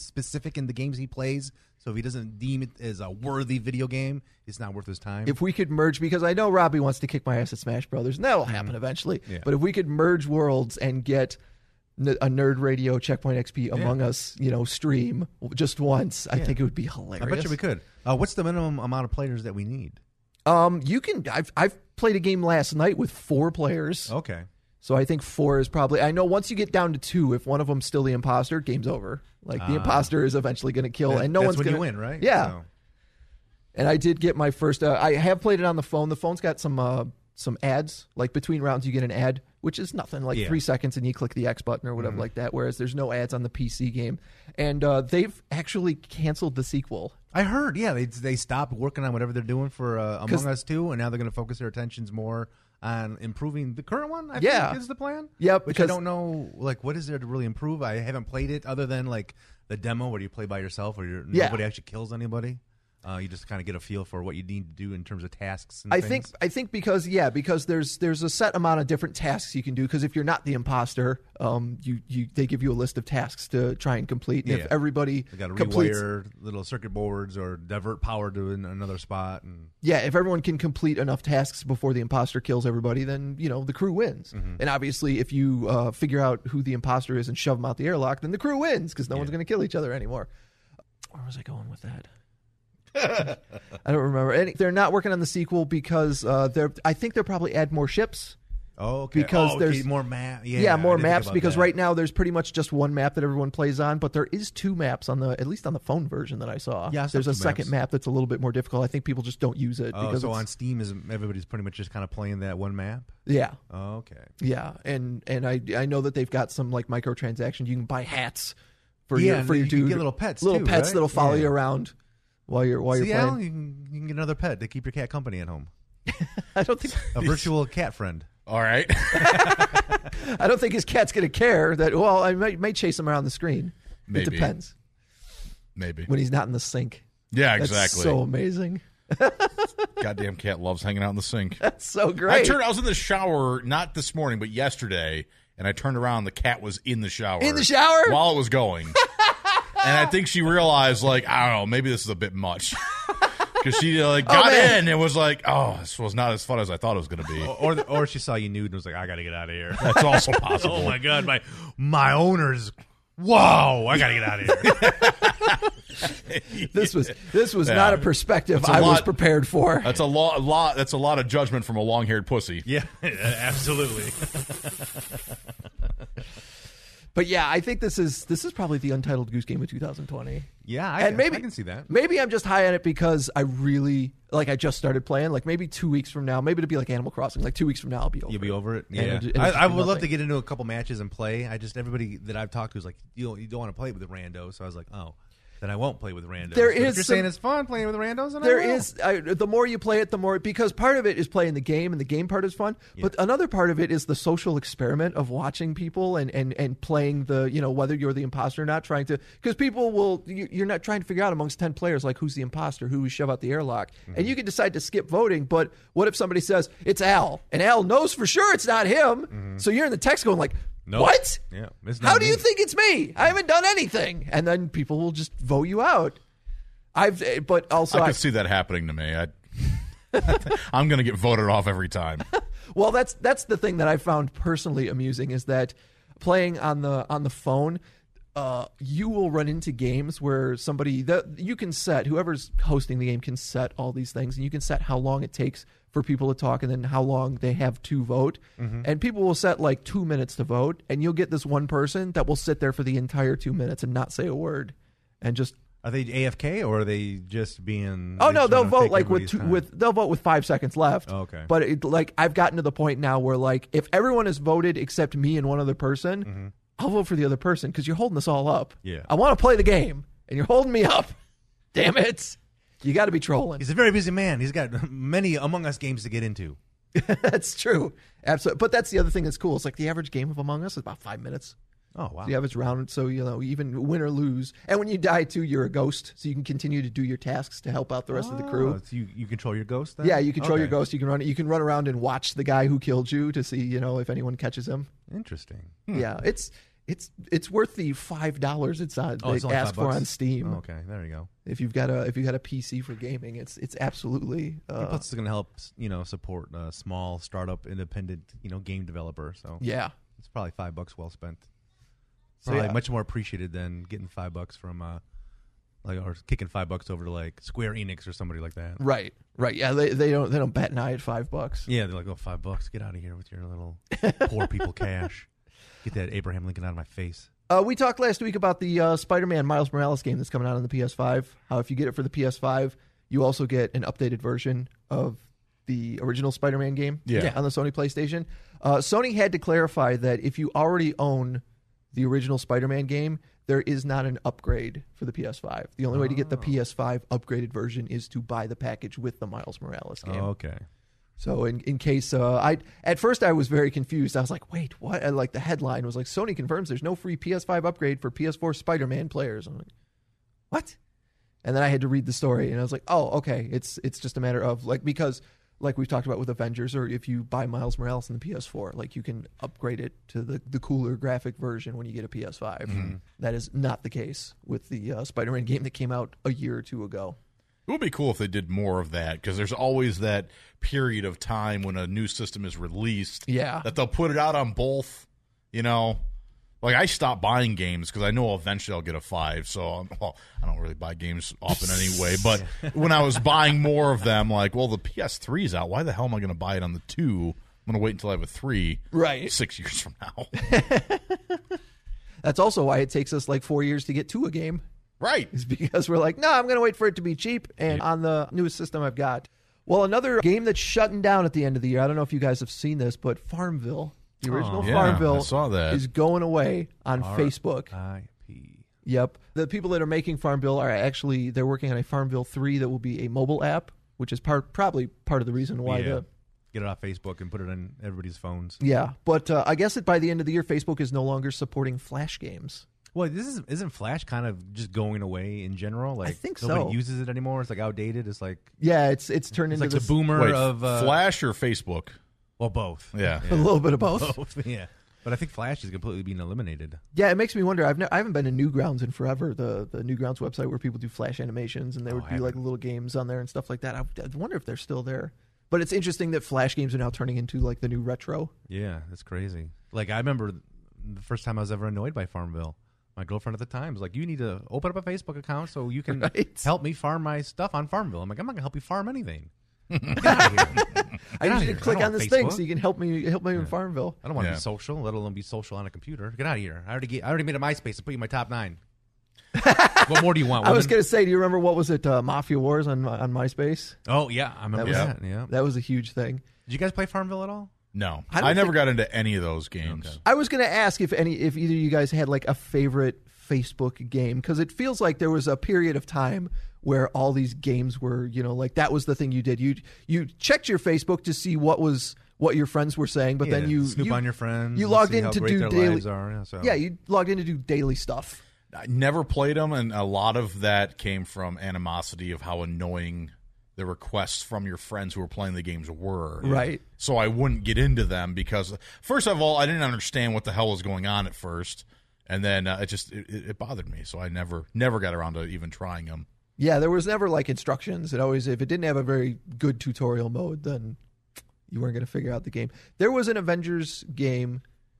Speaker 1: specific in the games he plays. So if he doesn't deem it as a worthy video game, it's not worth his time.
Speaker 5: If we could merge, because I know Robbie wants to kick my ass at Smash Brothers, and that will happen mm-hmm. eventually. Yeah. But if we could merge worlds and get n- a Nerd Radio Checkpoint X P Among yeah. Us, you know, stream just once, yeah. I think it would be hilarious.
Speaker 1: I bet you we could. Uh, what's the minimum amount of players that we need?
Speaker 5: Um, you can. I've I've played a game last night with four players.
Speaker 1: Okay.
Speaker 5: So I think four is probably. I know once you get down to two, if one of them's still the imposter, game's over. Like uh, the imposter is eventually going to kill,
Speaker 1: that,
Speaker 5: and no
Speaker 1: that's
Speaker 5: one's
Speaker 1: when
Speaker 5: going to
Speaker 1: win, right?
Speaker 5: Yeah.
Speaker 1: So.
Speaker 5: And I did get my first. Uh, I have played it on the phone. The phone's got some uh, some ads. Like between rounds, you get an ad, which is nothing, like yeah. three seconds, and you click the X button or whatever mm-hmm. like that. Whereas there's no ads on the P C game, and uh, they've actually canceled the sequel.
Speaker 1: I heard, yeah, they they stopped working on whatever they're doing for uh, Among Us two, and now they're going to focus their attentions more on improving the current one. I
Speaker 5: yeah.
Speaker 1: think is the plan.
Speaker 5: Yep.
Speaker 1: Which I don't know, like, what is there to really improve? I haven't played it other than like the demo where you play by yourself, or you're,
Speaker 5: yeah.
Speaker 1: nobody actually kills anybody. Uh, you just kind of get a feel for what you need to do in terms of tasks. And
Speaker 5: I
Speaker 1: things.
Speaker 5: think I think because yeah because there's there's a set amount of different tasks you can do, because if you're not the imposter, um you, you they give you a list of tasks to try and complete. And
Speaker 1: yeah.
Speaker 5: if everybody
Speaker 1: they got to
Speaker 5: completes,
Speaker 1: rewire little circuit boards or divert power to an, another spot. And
Speaker 5: yeah, if everyone can complete enough tasks before the imposter kills everybody, then you know the crew wins. Mm-hmm. And obviously, if you uh, figure out who the imposter is and shove them out the airlock, then the crew wins because no yeah. one's going to kill each other anymore. Where was I going with that? I don't remember. And they're not working on the sequel because uh, they're. I think they'll probably add more ships.
Speaker 1: Oh, okay.
Speaker 5: Because
Speaker 1: oh, okay.
Speaker 5: there's
Speaker 1: more map. Yeah,
Speaker 5: yeah more maps. Because
Speaker 1: that.
Speaker 5: right now there's pretty much just one map that everyone plays on, but there is two maps on the at least on the phone version that I saw.
Speaker 1: Yeah,
Speaker 5: there's a second
Speaker 1: maps.
Speaker 5: map that's a little bit more difficult. I think people just don't use it.
Speaker 1: Oh,
Speaker 5: because
Speaker 1: so
Speaker 5: it's,
Speaker 1: on Steam is everybody's pretty much just kind of playing that one map.
Speaker 5: Yeah.
Speaker 1: Oh, okay.
Speaker 5: Yeah, and and I I know that they've got some like microtransactions. You can buy hats for
Speaker 1: yeah,
Speaker 5: your for your
Speaker 1: you
Speaker 5: dude.
Speaker 1: Can get little pets,
Speaker 5: little
Speaker 1: too,
Speaker 5: pets
Speaker 1: right?
Speaker 5: that'll follow
Speaker 1: yeah.
Speaker 5: you around. While you're while
Speaker 1: See,
Speaker 5: you're playing,
Speaker 1: you can, you can get another pet to keep your cat company at home.
Speaker 5: I don't think
Speaker 1: a virtual cat friend.
Speaker 7: All right.
Speaker 5: I don't think his cat's going to care that. Well, I might, might chase him around the screen.
Speaker 7: Maybe.
Speaker 5: It depends.
Speaker 7: Maybe
Speaker 5: when he's not in the sink.
Speaker 7: Yeah,
Speaker 5: That's
Speaker 7: exactly.
Speaker 5: So amazing.
Speaker 7: Goddamn cat loves hanging out in the sink.
Speaker 5: That's so great.
Speaker 7: I turned. I was in the shower not this morning, but yesterday, and I turned around. The cat was in the shower.
Speaker 5: In the shower
Speaker 7: while it was going. And I think she realized, like, I don't know, maybe this is a bit much. Because she like got
Speaker 5: oh,
Speaker 7: in and was like, oh, this was not as fun as I thought it was going to be.
Speaker 1: Or, the, or she saw you nude and was like, I got to get out of here.
Speaker 7: That's also possible.
Speaker 1: Oh, my God. My my owner's, whoa, I got to get out of
Speaker 5: here. This was this was
Speaker 7: yeah.
Speaker 5: not a perspective
Speaker 7: a
Speaker 5: I
Speaker 7: lot,
Speaker 5: was prepared for.
Speaker 7: That's a lot, lot. That's a lot of judgment from a long-haired pussy.
Speaker 1: Yeah, absolutely.
Speaker 5: But yeah, I think this is this is probably the Untitled Goose Game of two thousand twenty.
Speaker 1: Yeah, I,
Speaker 5: and maybe,
Speaker 1: I can see that.
Speaker 5: Maybe I'm just high on it because I really like. I just started playing. Like maybe two weeks from now, maybe it'll be like Animal Crossing. Like two weeks from now, I'll be over.
Speaker 1: You'll be
Speaker 5: it.
Speaker 1: over it.
Speaker 5: And
Speaker 1: Yeah,
Speaker 5: it'll, it'll
Speaker 1: I, I would
Speaker 5: nothing.
Speaker 1: love to get into a couple matches and play. I just everybody that I've talked to is like, you don't, you don't want to play with the rando. So I was like, oh. Then I won't play with randos.
Speaker 5: There
Speaker 1: but
Speaker 5: is
Speaker 1: if you're
Speaker 5: some,
Speaker 1: saying it's fun playing with randos, then
Speaker 5: there
Speaker 1: I will.
Speaker 5: is. I, the more you play it, the more because part of it is playing the game, and the game part is fun.
Speaker 1: Yeah.
Speaker 5: But another part of it is the social experiment of watching people and, and, and playing the you know whether you're the imposter or not. Trying to because people will you, you're not trying to figure out amongst ten players like who's the imposter, who we shove out the airlock, mm-hmm. and you can decide to skip voting. But what if somebody says it's Al, and Al knows for sure it's not him, mm-hmm. so you're in the text going like.
Speaker 1: Nope.
Speaker 5: What?
Speaker 1: Yeah, it's not
Speaker 5: How do
Speaker 1: me.
Speaker 5: you think it's me? I haven't done anything, and then people will just vote you out. I've, but also
Speaker 7: I could
Speaker 5: I've,
Speaker 7: see that happening to me. I, I'm going to get voted off every time.
Speaker 5: Well, that's that's the thing that I found personally amusing is that playing on the on the phone, uh, you will run into games where somebody that you can set whoever's hosting the game can set all these things, and you can set how long it takes for people to talk and then how long they have to vote. Mm-hmm. And people will set like two minutes to vote, and you'll get this one person that will sit there for the entire two minutes and not say a word, and just.
Speaker 1: Are they A F K or are they just being?
Speaker 5: Oh no,
Speaker 1: just
Speaker 5: they'll
Speaker 1: wanna
Speaker 5: vote
Speaker 1: take
Speaker 5: like with
Speaker 1: everybody's
Speaker 5: two,
Speaker 1: time?
Speaker 5: with they'll vote with five seconds left.
Speaker 1: Oh, okay,
Speaker 5: but it, like I've gotten to the point now where like if everyone has voted except me and one other person, mm-hmm. I'll vote for the other person because you're holding us all up.
Speaker 1: Yeah,
Speaker 5: I want to play the game and you're holding me up. Damn it! You got to be trolling.
Speaker 1: He's a very busy man. He's got many Among Us games to get into.
Speaker 5: That's true, absolutely. But that's the other thing that's cool. It's like the average game of Among Us is about five minutes.
Speaker 1: Oh, wow.
Speaker 5: The average round, so, you know, even win or lose. And when you die, too, you're a ghost, so you can continue to do your tasks to help out the rest
Speaker 1: oh,
Speaker 5: of the crew.
Speaker 1: So you, you control your ghost then?
Speaker 5: Yeah, you control
Speaker 1: okay.
Speaker 5: your ghost. You can run You can run around and watch the guy who killed you to see, you know, if anyone catches him.
Speaker 1: Interesting.
Speaker 5: Hmm. Yeah, it's It's it's worth the five dollars it's on.
Speaker 1: Oh,
Speaker 5: they
Speaker 1: it's only
Speaker 5: ask
Speaker 1: five
Speaker 5: for
Speaker 1: bucks?
Speaker 5: on Steam.
Speaker 1: Oh, okay, there you go.
Speaker 5: If you've got a if you got a P C for gaming, it's it's absolutely. Uh,
Speaker 1: Plus, it's going to help you know support a small startup, independent you know game developer. So
Speaker 5: yeah.
Speaker 1: it's probably five bucks well spent.
Speaker 5: So,
Speaker 1: Probably
Speaker 5: yeah.
Speaker 1: much more appreciated than getting five bucks from uh, like or kicking five bucks over to like Square Enix or somebody like that.
Speaker 5: Right, right. Yeah, they they don't they don't bat an eye at five bucks.
Speaker 1: Yeah, they're like, oh, five bucks. Get out of here with your little poor people cash. Get that Abraham Lincoln out of my face.
Speaker 5: Uh, we talked last week about the uh, Spider-Man Miles Morales game that's coming out on the P S five. How if you get it for the P S five, you also get an updated version of the original Spider-Man game
Speaker 7: Yeah.
Speaker 5: on the Sony PlayStation. Uh, Sony had to clarify that if you already own the original Spider-Man game, there is not an upgrade for the P S five. The only way to get the P S five upgraded version is to buy the package with the Miles Morales game.
Speaker 1: Oh, okay.
Speaker 5: So in, in case uh, I at first I was very confused. I was like, wait, what? And like the headline was like, Sony confirms there's no free P S five upgrade for P S four Spider-Man players. I'm like, what? And then I had to read the story, and I was like, oh, okay. It's it's just a matter of like because like we've talked about with Avengers, or if you buy Miles Morales in the P S four, like you can upgrade it to the, the cooler graphic version when you get a P S five.
Speaker 1: Mm-hmm.
Speaker 5: That is not the case with the uh, Spider-Man game that came out a year or two ago.
Speaker 7: It would be cool if they did more of that, because there's always that period of time when a new system is released.
Speaker 5: Yeah.
Speaker 7: That they'll put it out on both, you know. Like, I stopped buying games because I know eventually I'll get a five. So, I'm, well, I don't really buy games often anyway. But when I was buying more of them, like, well, the P S three's out. Why the hell am I going to buy it on the two? I'm going to wait until I have a three.
Speaker 5: Right.
Speaker 7: Six years from now.
Speaker 5: That's also why it takes us like four years to get to a game.
Speaker 7: Right.
Speaker 5: Is because we're like, no, I'm going to wait for it to be cheap and on the newest system I've got. Well, another game that's shutting down at the end of the year, I don't know if you guys have seen this, but Farmville, the original
Speaker 7: Oh, yeah,
Speaker 5: Farmville,
Speaker 7: I saw that.
Speaker 5: is going away on Facebook.
Speaker 1: I P.
Speaker 5: Yep. The people that are making Farmville are actually, they're working on a Farmville three that will be a mobile app, which is part probably part of the reason why
Speaker 1: Yeah.
Speaker 5: the...
Speaker 1: Get it off Facebook and put it on everybody's phones.
Speaker 5: Yeah, but uh, I guess that by the end of the year, Facebook is no longer supporting Flash games.
Speaker 1: Well, this is isn't Flash kind of just going away in general? Like
Speaker 5: think
Speaker 1: nobody
Speaker 5: so.
Speaker 1: uses it anymore. It's like outdated. It's like
Speaker 5: Yeah, it's it's turned
Speaker 1: it's
Speaker 5: into
Speaker 1: like the
Speaker 5: this,
Speaker 1: boomer
Speaker 7: Wait,
Speaker 1: of uh,
Speaker 7: Flash or Facebook?
Speaker 1: Well, both.
Speaker 7: Yeah.
Speaker 5: a little bit of both.
Speaker 1: both. Yeah, but I think Flash is completely being eliminated.
Speaker 5: Yeah, it makes me wonder. I've ne- I haven't been to Newgrounds in forever. The the Newgrounds website where people do Flash animations and there
Speaker 1: Oh,
Speaker 5: would
Speaker 1: I
Speaker 5: be like
Speaker 1: haven't.
Speaker 5: little games on there and stuff like that. I, I wonder if they're still there. But it's interesting that Flash games are now turning into like the new retro.
Speaker 1: Yeah, that's crazy. Like I remember the first time I was ever annoyed by Farmville. My girlfriend at the time was like, "You need to open up a Facebook account so you can
Speaker 5: Right.
Speaker 1: help me farm my stuff on Farmville." I'm like, "I'm not gonna help you farm anything." Get out of here.
Speaker 5: I
Speaker 1: outta
Speaker 5: need
Speaker 1: here.
Speaker 5: to click
Speaker 1: I don't
Speaker 5: on
Speaker 1: want
Speaker 5: this thing
Speaker 1: Facebook.
Speaker 5: so you can help me help me in Farmville.
Speaker 1: I don't want to
Speaker 7: Yeah.
Speaker 1: be social, let alone be social on a computer. Get out of here. I already get, I already made a MySpace to put you in my top nine. What more do you want?
Speaker 5: I was
Speaker 1: woman?
Speaker 5: going to say, do you remember what was it, uh, Mafia Wars on on MySpace?
Speaker 1: Oh yeah, I remember
Speaker 5: That
Speaker 1: that.
Speaker 5: was-
Speaker 1: Yeah.
Speaker 5: That was a huge thing.
Speaker 1: Did you guys play Farmville at all?
Speaker 7: No.
Speaker 5: I
Speaker 7: I,
Speaker 5: don't
Speaker 7: never
Speaker 5: think-
Speaker 7: got into any of those games.
Speaker 1: Okay.
Speaker 5: I was going to ask if any if either of you guys had like a favorite Facebook game, because it feels like there was a period of time where all these games were, you know, like that was the thing you did. You you checked your Facebook to see what was what your friends were saying, but
Speaker 1: Yeah,
Speaker 5: then you
Speaker 1: snoop
Speaker 5: you,
Speaker 1: on your friends.
Speaker 5: You
Speaker 1: and
Speaker 5: logged
Speaker 1: see
Speaker 5: in
Speaker 1: how
Speaker 5: to
Speaker 1: great
Speaker 5: do
Speaker 1: their
Speaker 5: daily.
Speaker 1: lives are. Yeah, so.
Speaker 5: Yeah, you logged in to do daily stuff.
Speaker 7: I never played them, and a lot of that came from animosity of how annoying the requests from your friends who were playing the games were.
Speaker 5: Right.
Speaker 7: So I wouldn't get into them because, first of all, I didn't understand what the hell was going on at first, and then uh, it just it, it bothered me. So I never never got around to even trying them.
Speaker 5: Yeah, there was never like instructions. It always, if it didn't have a very good tutorial mode, then you weren't going to figure out the game. There was an Avengers game.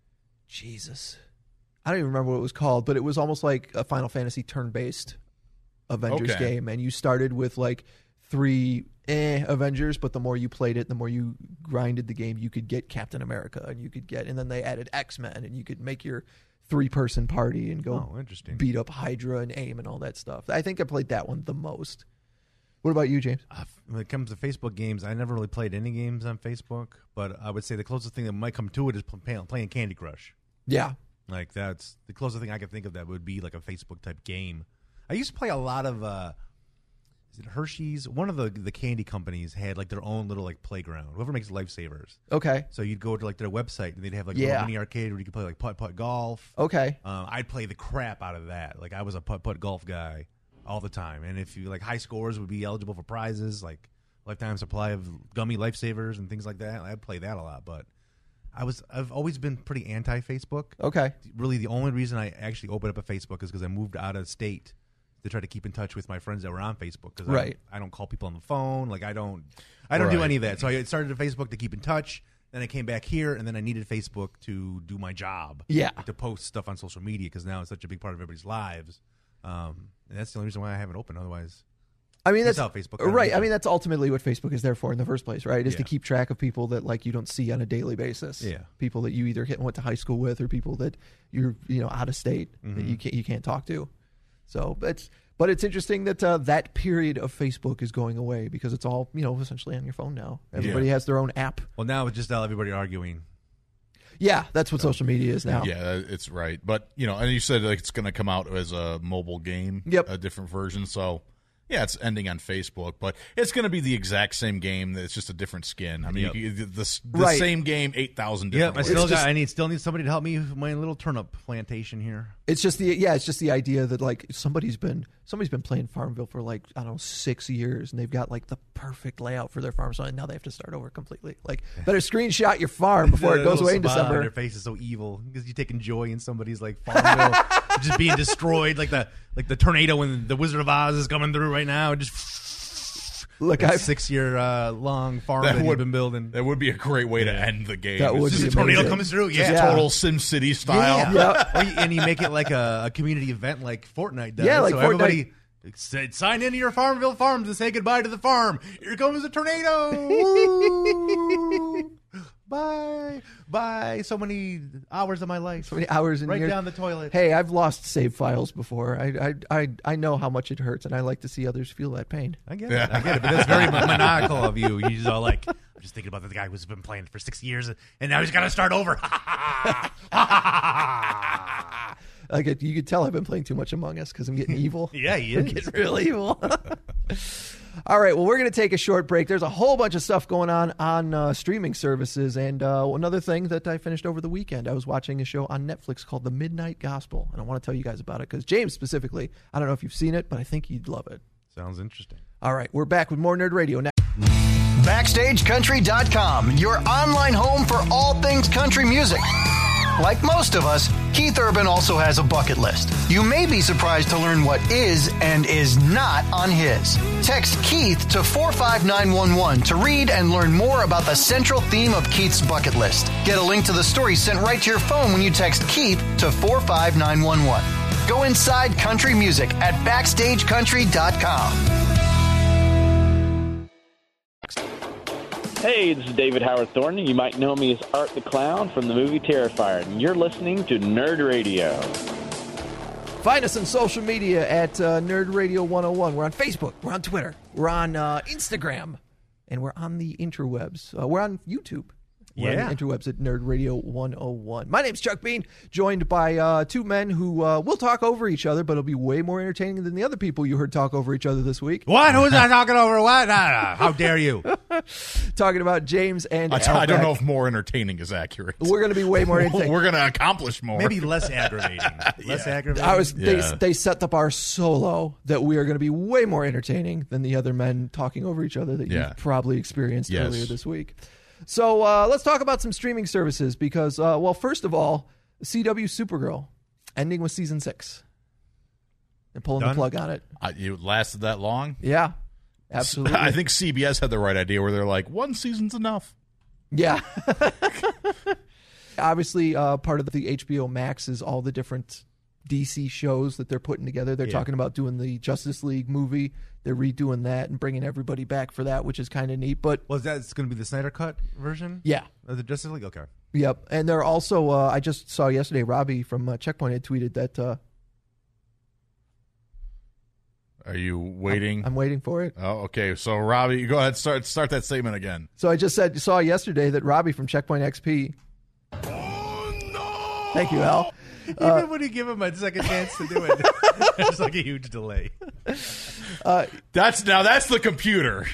Speaker 5: Jesus. I don't even remember what it was called, but it was almost like a Final Fantasy turn-based Avengers
Speaker 7: Okay.
Speaker 5: game. And you started with like three eh Avengers, but the more you played it, the more you grinded the game, you could get Captain America and you could get, and then they added X-Men and you could make your three-person party and go
Speaker 1: Oh, interesting.
Speaker 5: beat up Hydra and AIM and all that stuff. I think I played that one the most. What about you, James?
Speaker 1: Uh, when it comes to Facebook games, I never really played any games on Facebook, but I would say the closest thing that might come to it is pl- playing Candy Crush.
Speaker 5: Yeah.
Speaker 1: Like that's the closest thing I can think of that would be like a Facebook type game. I used to play a lot of uh is it Hershey's? One of the the candy companies had like their own little like playground. Whoever makes Lifesavers.
Speaker 5: Okay.
Speaker 1: So you'd go to like their website and they'd have like a
Speaker 5: Yeah.
Speaker 1: little mini arcade where you could play like putt putt golf.
Speaker 5: Okay.
Speaker 1: Um, I'd play the crap out of that. Like I was a putt putt golf guy all the time. And if you like high scores would be eligible for prizes like lifetime supply of gummy Lifesavers and things like that. I'd play that a lot, but I was I've always been pretty anti-Facebook.
Speaker 5: Okay.
Speaker 1: Really, the only reason I actually opened up a Facebook is because I moved out of state to try to keep in touch with my friends that were on Facebook. Because
Speaker 5: Right.
Speaker 1: I, I don't call people on the phone. Like I don't, I don't do
Speaker 7: Right.
Speaker 1: any of that. So I started a Facebook to keep in touch. Then I came back here, and then I needed Facebook to do my job.
Speaker 5: Yeah.
Speaker 1: Like, to post stuff on social media because now it's such a big part of everybody's lives. Um, and that's the only reason why I haven't opened. Otherwise,
Speaker 5: I mean,
Speaker 1: Peace
Speaker 5: that's
Speaker 1: out, Facebook. I don't
Speaker 5: right.
Speaker 1: need
Speaker 5: I mean,
Speaker 1: that.
Speaker 5: that's ultimately what Facebook is there for in the first place, right? Is to
Speaker 1: Yeah.
Speaker 5: keep track of people that like you don't see on a daily basis.
Speaker 1: Yeah.
Speaker 5: People that you either hit went to high school with, or people that you're you know out of state
Speaker 1: Mm-hmm.
Speaker 5: that you can't you can't talk to. So it's but it's interesting that uh, that period of Facebook is going away because it's all you know essentially on your phone now. Everybody
Speaker 7: Yeah.
Speaker 5: has their own app.
Speaker 1: well, now it's just all everybody arguing.
Speaker 5: Yeah, that's what social media is now.
Speaker 7: Yeah, it's right. But, you know, and you said like, it's going to come out as a mobile game,
Speaker 5: Yep.
Speaker 7: a different version. So, yeah, it's ending on Facebook, but it's going to be the exact same game. It's just a different skin. I mean,
Speaker 1: Yep.
Speaker 7: you, the, the, the
Speaker 5: Right.
Speaker 7: same game, eight thousand
Speaker 1: Yeah,
Speaker 7: different
Speaker 1: I
Speaker 7: ways.
Speaker 1: still
Speaker 5: just-
Speaker 1: got. I need still need somebody to help me with my little turnip plantation here.
Speaker 5: It's just the yeah, it's just the idea that like somebody's been somebody's been playing Farmville for like I don't know six years and they've got like the perfect layout for their farm, so now they have to start over completely. Like better screenshot your farm before it
Speaker 1: The
Speaker 5: goes
Speaker 1: little
Speaker 5: away in
Speaker 1: smile on
Speaker 5: December.
Speaker 1: Their face is so evil because you're taking joy in somebody's like Farmville just being destroyed, like the like the tornado when the Wizard of Oz is coming through right now. Just
Speaker 5: Look,
Speaker 1: that
Speaker 5: I
Speaker 1: six year uh, long farm
Speaker 7: That
Speaker 1: that, you've
Speaker 7: would-
Speaker 1: been building.
Speaker 7: That would be a great way to
Speaker 1: Yeah.
Speaker 7: end the game.
Speaker 5: That
Speaker 7: It's
Speaker 5: would
Speaker 7: just
Speaker 5: be
Speaker 1: Just a tornado
Speaker 5: amazing.
Speaker 1: comes through.
Speaker 7: just
Speaker 1: Yeah,
Speaker 7: total Sim City style.
Speaker 1: Yeah.
Speaker 5: Yeah.
Speaker 1: Or you- and you make it like a, a community event like Fortnite does.
Speaker 5: Yeah, like
Speaker 1: so
Speaker 5: Fortnite.
Speaker 1: everybody say, sign into your Farmville farms and say goodbye to the farm. Here comes a tornado. Woo! Bye. Bye. So many hours of my life.
Speaker 5: so many hours in
Speaker 1: right
Speaker 5: years.
Speaker 1: down the toilet.
Speaker 5: Hey, I've lost save files before. I, I I I know how much it hurts, and I like to see others feel that pain.
Speaker 1: I get it. I get it. But that's very maniacal of you. You just all like, I'm just thinking about the guy who's been playing for six years and now he's got to start over.
Speaker 5: Like it, you could tell I've been playing too much Among Us because I'm getting evil.
Speaker 1: Yeah, he
Speaker 5: I'm
Speaker 1: is.
Speaker 5: getting real evil. All right, well, we're going to take a short break. There's a whole bunch of stuff going on on uh, streaming services. And uh, another thing that I finished over the weekend, I was watching a show on Netflix called The Midnight Gospel. And I want to tell you guys about it because James specifically, I don't know if you've seen it, but I think you'd love it.
Speaker 1: Sounds interesting.
Speaker 5: All right, we're back with more Nerd Radio now.
Speaker 8: Backstage Country dot com, your online home for all things country music. Like most of us, Keith Urban also has a bucket list. You may be surprised to learn what is and is not on his. Text Keith to four five nine one one to read and learn more about the central theme of Keith's bucket list. Get a link to the story sent right to your phone when you text Keith to four five nine one one. Go inside country music at backstage country dot com.
Speaker 9: Hey, this is David Howard Thornton. You might know me as Art the Clown from the movie Terrifier, and you're listening to Nerd Radio.
Speaker 5: Find us on social media at uh, Nerd Radio one oh one. We're on Facebook. We're on Twitter. We're on uh, Instagram. And we're on the interwebs. Uh, we're on YouTube. We're
Speaker 1: Yeah.
Speaker 5: on the interwebs at Nerd Radio one oh one. My name's Chuck Bean, joined by uh, two men who uh, will talk over each other, but it'll be way more entertaining than the other people you heard talk over each other this week.
Speaker 1: What? Who's that talking over what? Ah, how dare you?
Speaker 5: Talking about James and
Speaker 7: I, I don't
Speaker 5: Outback.
Speaker 7: know if more entertaining is accurate.
Speaker 5: We're going to be way more entertaining.
Speaker 7: We're going to accomplish more.
Speaker 1: Maybe less aggravating. Less aggravating.
Speaker 5: I was they,
Speaker 7: Yeah.
Speaker 5: they set the bar so low that we are going to be way more entertaining than the other men talking over each other that
Speaker 7: Yeah.
Speaker 5: you've probably experienced
Speaker 7: Yes.
Speaker 5: earlier this week. So uh, let's talk about some streaming services because, uh, well, first of all, C W Supergirl ending with season six. They're pulling
Speaker 1: Done?
Speaker 5: the plug on it.
Speaker 7: Uh, you lasted that long?
Speaker 5: Yeah, absolutely.
Speaker 7: I think C B S had the right idea where they're like, one season's enough.
Speaker 5: Yeah. Obviously, uh, part of the H B O Max is all the different D C shows that they're putting together. They're
Speaker 1: Yeah.
Speaker 5: talking about doing the Justice League movie. They're redoing that and bringing everybody back for that, which is kind of neat. But
Speaker 1: Was that going to be the Snyder Cut version?
Speaker 5: yeah,
Speaker 1: Of the Justice League? Okay.
Speaker 5: yep. And they're also, uh, I just saw yesterday, Robbie from uh, Checkpoint had tweeted that. Uh,
Speaker 7: Are you waiting?
Speaker 5: I'm waiting for it.
Speaker 7: Oh, okay. So, Robbie, go ahead. Start start that statement again.
Speaker 5: So I just said, saw yesterday that Robbie from Checkpoint X P. Oh, no. Thank you, Al.
Speaker 1: Even when you give him a second chance to do it, there's like a huge delay.
Speaker 7: That's now that's the computer.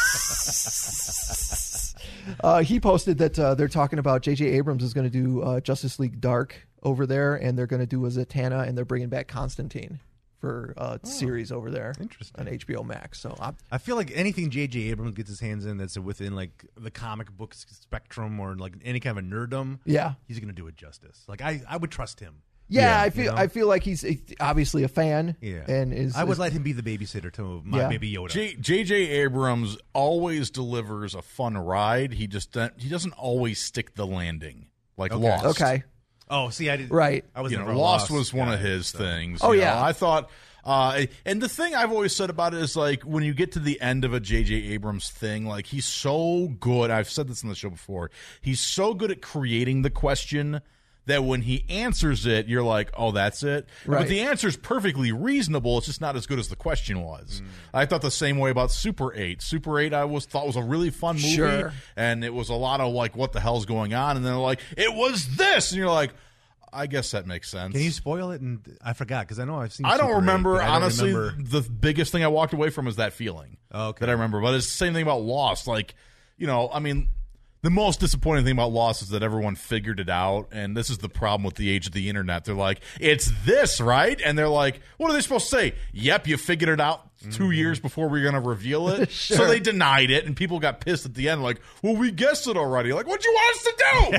Speaker 5: Uh, he posted that uh, they're talking about J J Abrams is going to do uh, Justice League Dark over there, and they're going to do a Zatanna, and they're bringing back Constantine for a oh, series over there
Speaker 1: interesting.
Speaker 5: on H B O Max. So I'm,
Speaker 1: I feel like anything J J Abrams gets his hands in that's within like the comic book spectrum or like any kind of a nerddom,
Speaker 5: yeah,
Speaker 1: he's going to do it justice. Like I, I would trust him.
Speaker 5: Yeah,
Speaker 1: yeah
Speaker 5: I feel
Speaker 1: you know?
Speaker 5: I feel like he's obviously a fan.
Speaker 1: Yeah,
Speaker 5: and is
Speaker 1: I would
Speaker 5: is,
Speaker 1: let him be the babysitter to my
Speaker 5: yeah.
Speaker 1: baby Yoda.
Speaker 7: J, J.J. Abrams always delivers a fun ride. He just he doesn't always stick the landing like
Speaker 1: okay.
Speaker 7: Lost.
Speaker 5: Okay.
Speaker 1: Oh, see, I didn't.
Speaker 5: Right.
Speaker 1: I was
Speaker 7: you know,
Speaker 1: never
Speaker 7: Lost
Speaker 1: lost
Speaker 7: was one
Speaker 1: guy,
Speaker 7: of his
Speaker 1: so.
Speaker 7: things.
Speaker 5: Oh
Speaker 7: you
Speaker 5: yeah,
Speaker 7: know? I thought. Uh, and the thing I've always said about it is like when you get to the end of a J J. Abrams thing, like he's so good. I've said this on the show before. He's so good at creating the question that when he answers it, you're like, oh, that's it.
Speaker 5: Right.
Speaker 7: But the answer is perfectly reasonable. It's just not as good as the question was. Mm. I thought the same way about Super eight. Super eight I was thought was a really fun movie.
Speaker 5: Sure.
Speaker 7: And it was a lot of like, what the hell's going on? And then they're like, it was this. And you're like, I guess that makes sense.
Speaker 1: Can you spoil it? And I forgot because I know I've seen.
Speaker 7: I don't
Speaker 1: Super
Speaker 7: remember.
Speaker 1: eight, I don't
Speaker 7: honestly,
Speaker 1: remember.
Speaker 7: the biggest thing I walked away from is that feeling
Speaker 1: oh, okay.
Speaker 7: that I remember. But it's the same thing about Lost. Like, you know, I mean, the most disappointing thing about Lost is that everyone figured it out, and this is the problem with the age of the internet. They're like, it's this, right? And they're like, what are they supposed to say? Yep, you figured it out two mm-hmm. years before we we're going to reveal it.
Speaker 5: Sure.
Speaker 7: So they denied it, and people got pissed at the end, like, well, we guessed it already. Like, what'd you want us to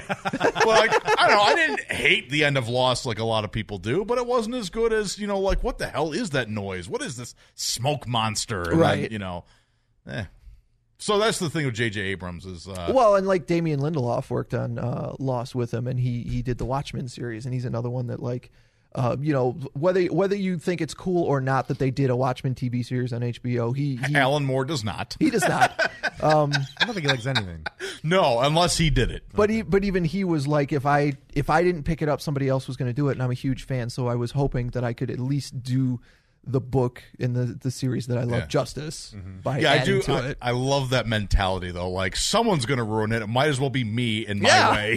Speaker 7: do? Well, like, I don't know. I didn't hate the end of Lost like a lot of people do, but it wasn't as good as, you know, like, what the hell is that noise? What is this smoke monster? And
Speaker 5: right.
Speaker 7: then, you know, eh. So that's the thing with J J. Abrams is uh,
Speaker 5: well, and like Damien Lindelof worked on uh, Lost with him, and he he did the Watchmen series, and he's another one that like, uh, you know, whether whether you think it's cool or not that they did a Watchmen T V series on H B O, he, he
Speaker 7: Alan Moore does not.
Speaker 5: He does not. Um,
Speaker 1: I don't think he likes anything.
Speaker 7: No, unless he did it.
Speaker 5: But he, but even he was like, if I if I didn't pick it up, somebody else was going to do it, and I'm a huge fan, so I was hoping that I could at least do the book in the, the series that I love,
Speaker 7: yeah.
Speaker 5: Justice, mm-hmm. by
Speaker 7: yeah,
Speaker 5: adding
Speaker 7: I do.
Speaker 5: to
Speaker 7: I,
Speaker 5: it.
Speaker 7: I love that mentality, though. Like, someone's going to ruin it. It might as well be me in my
Speaker 5: yeah.
Speaker 7: way.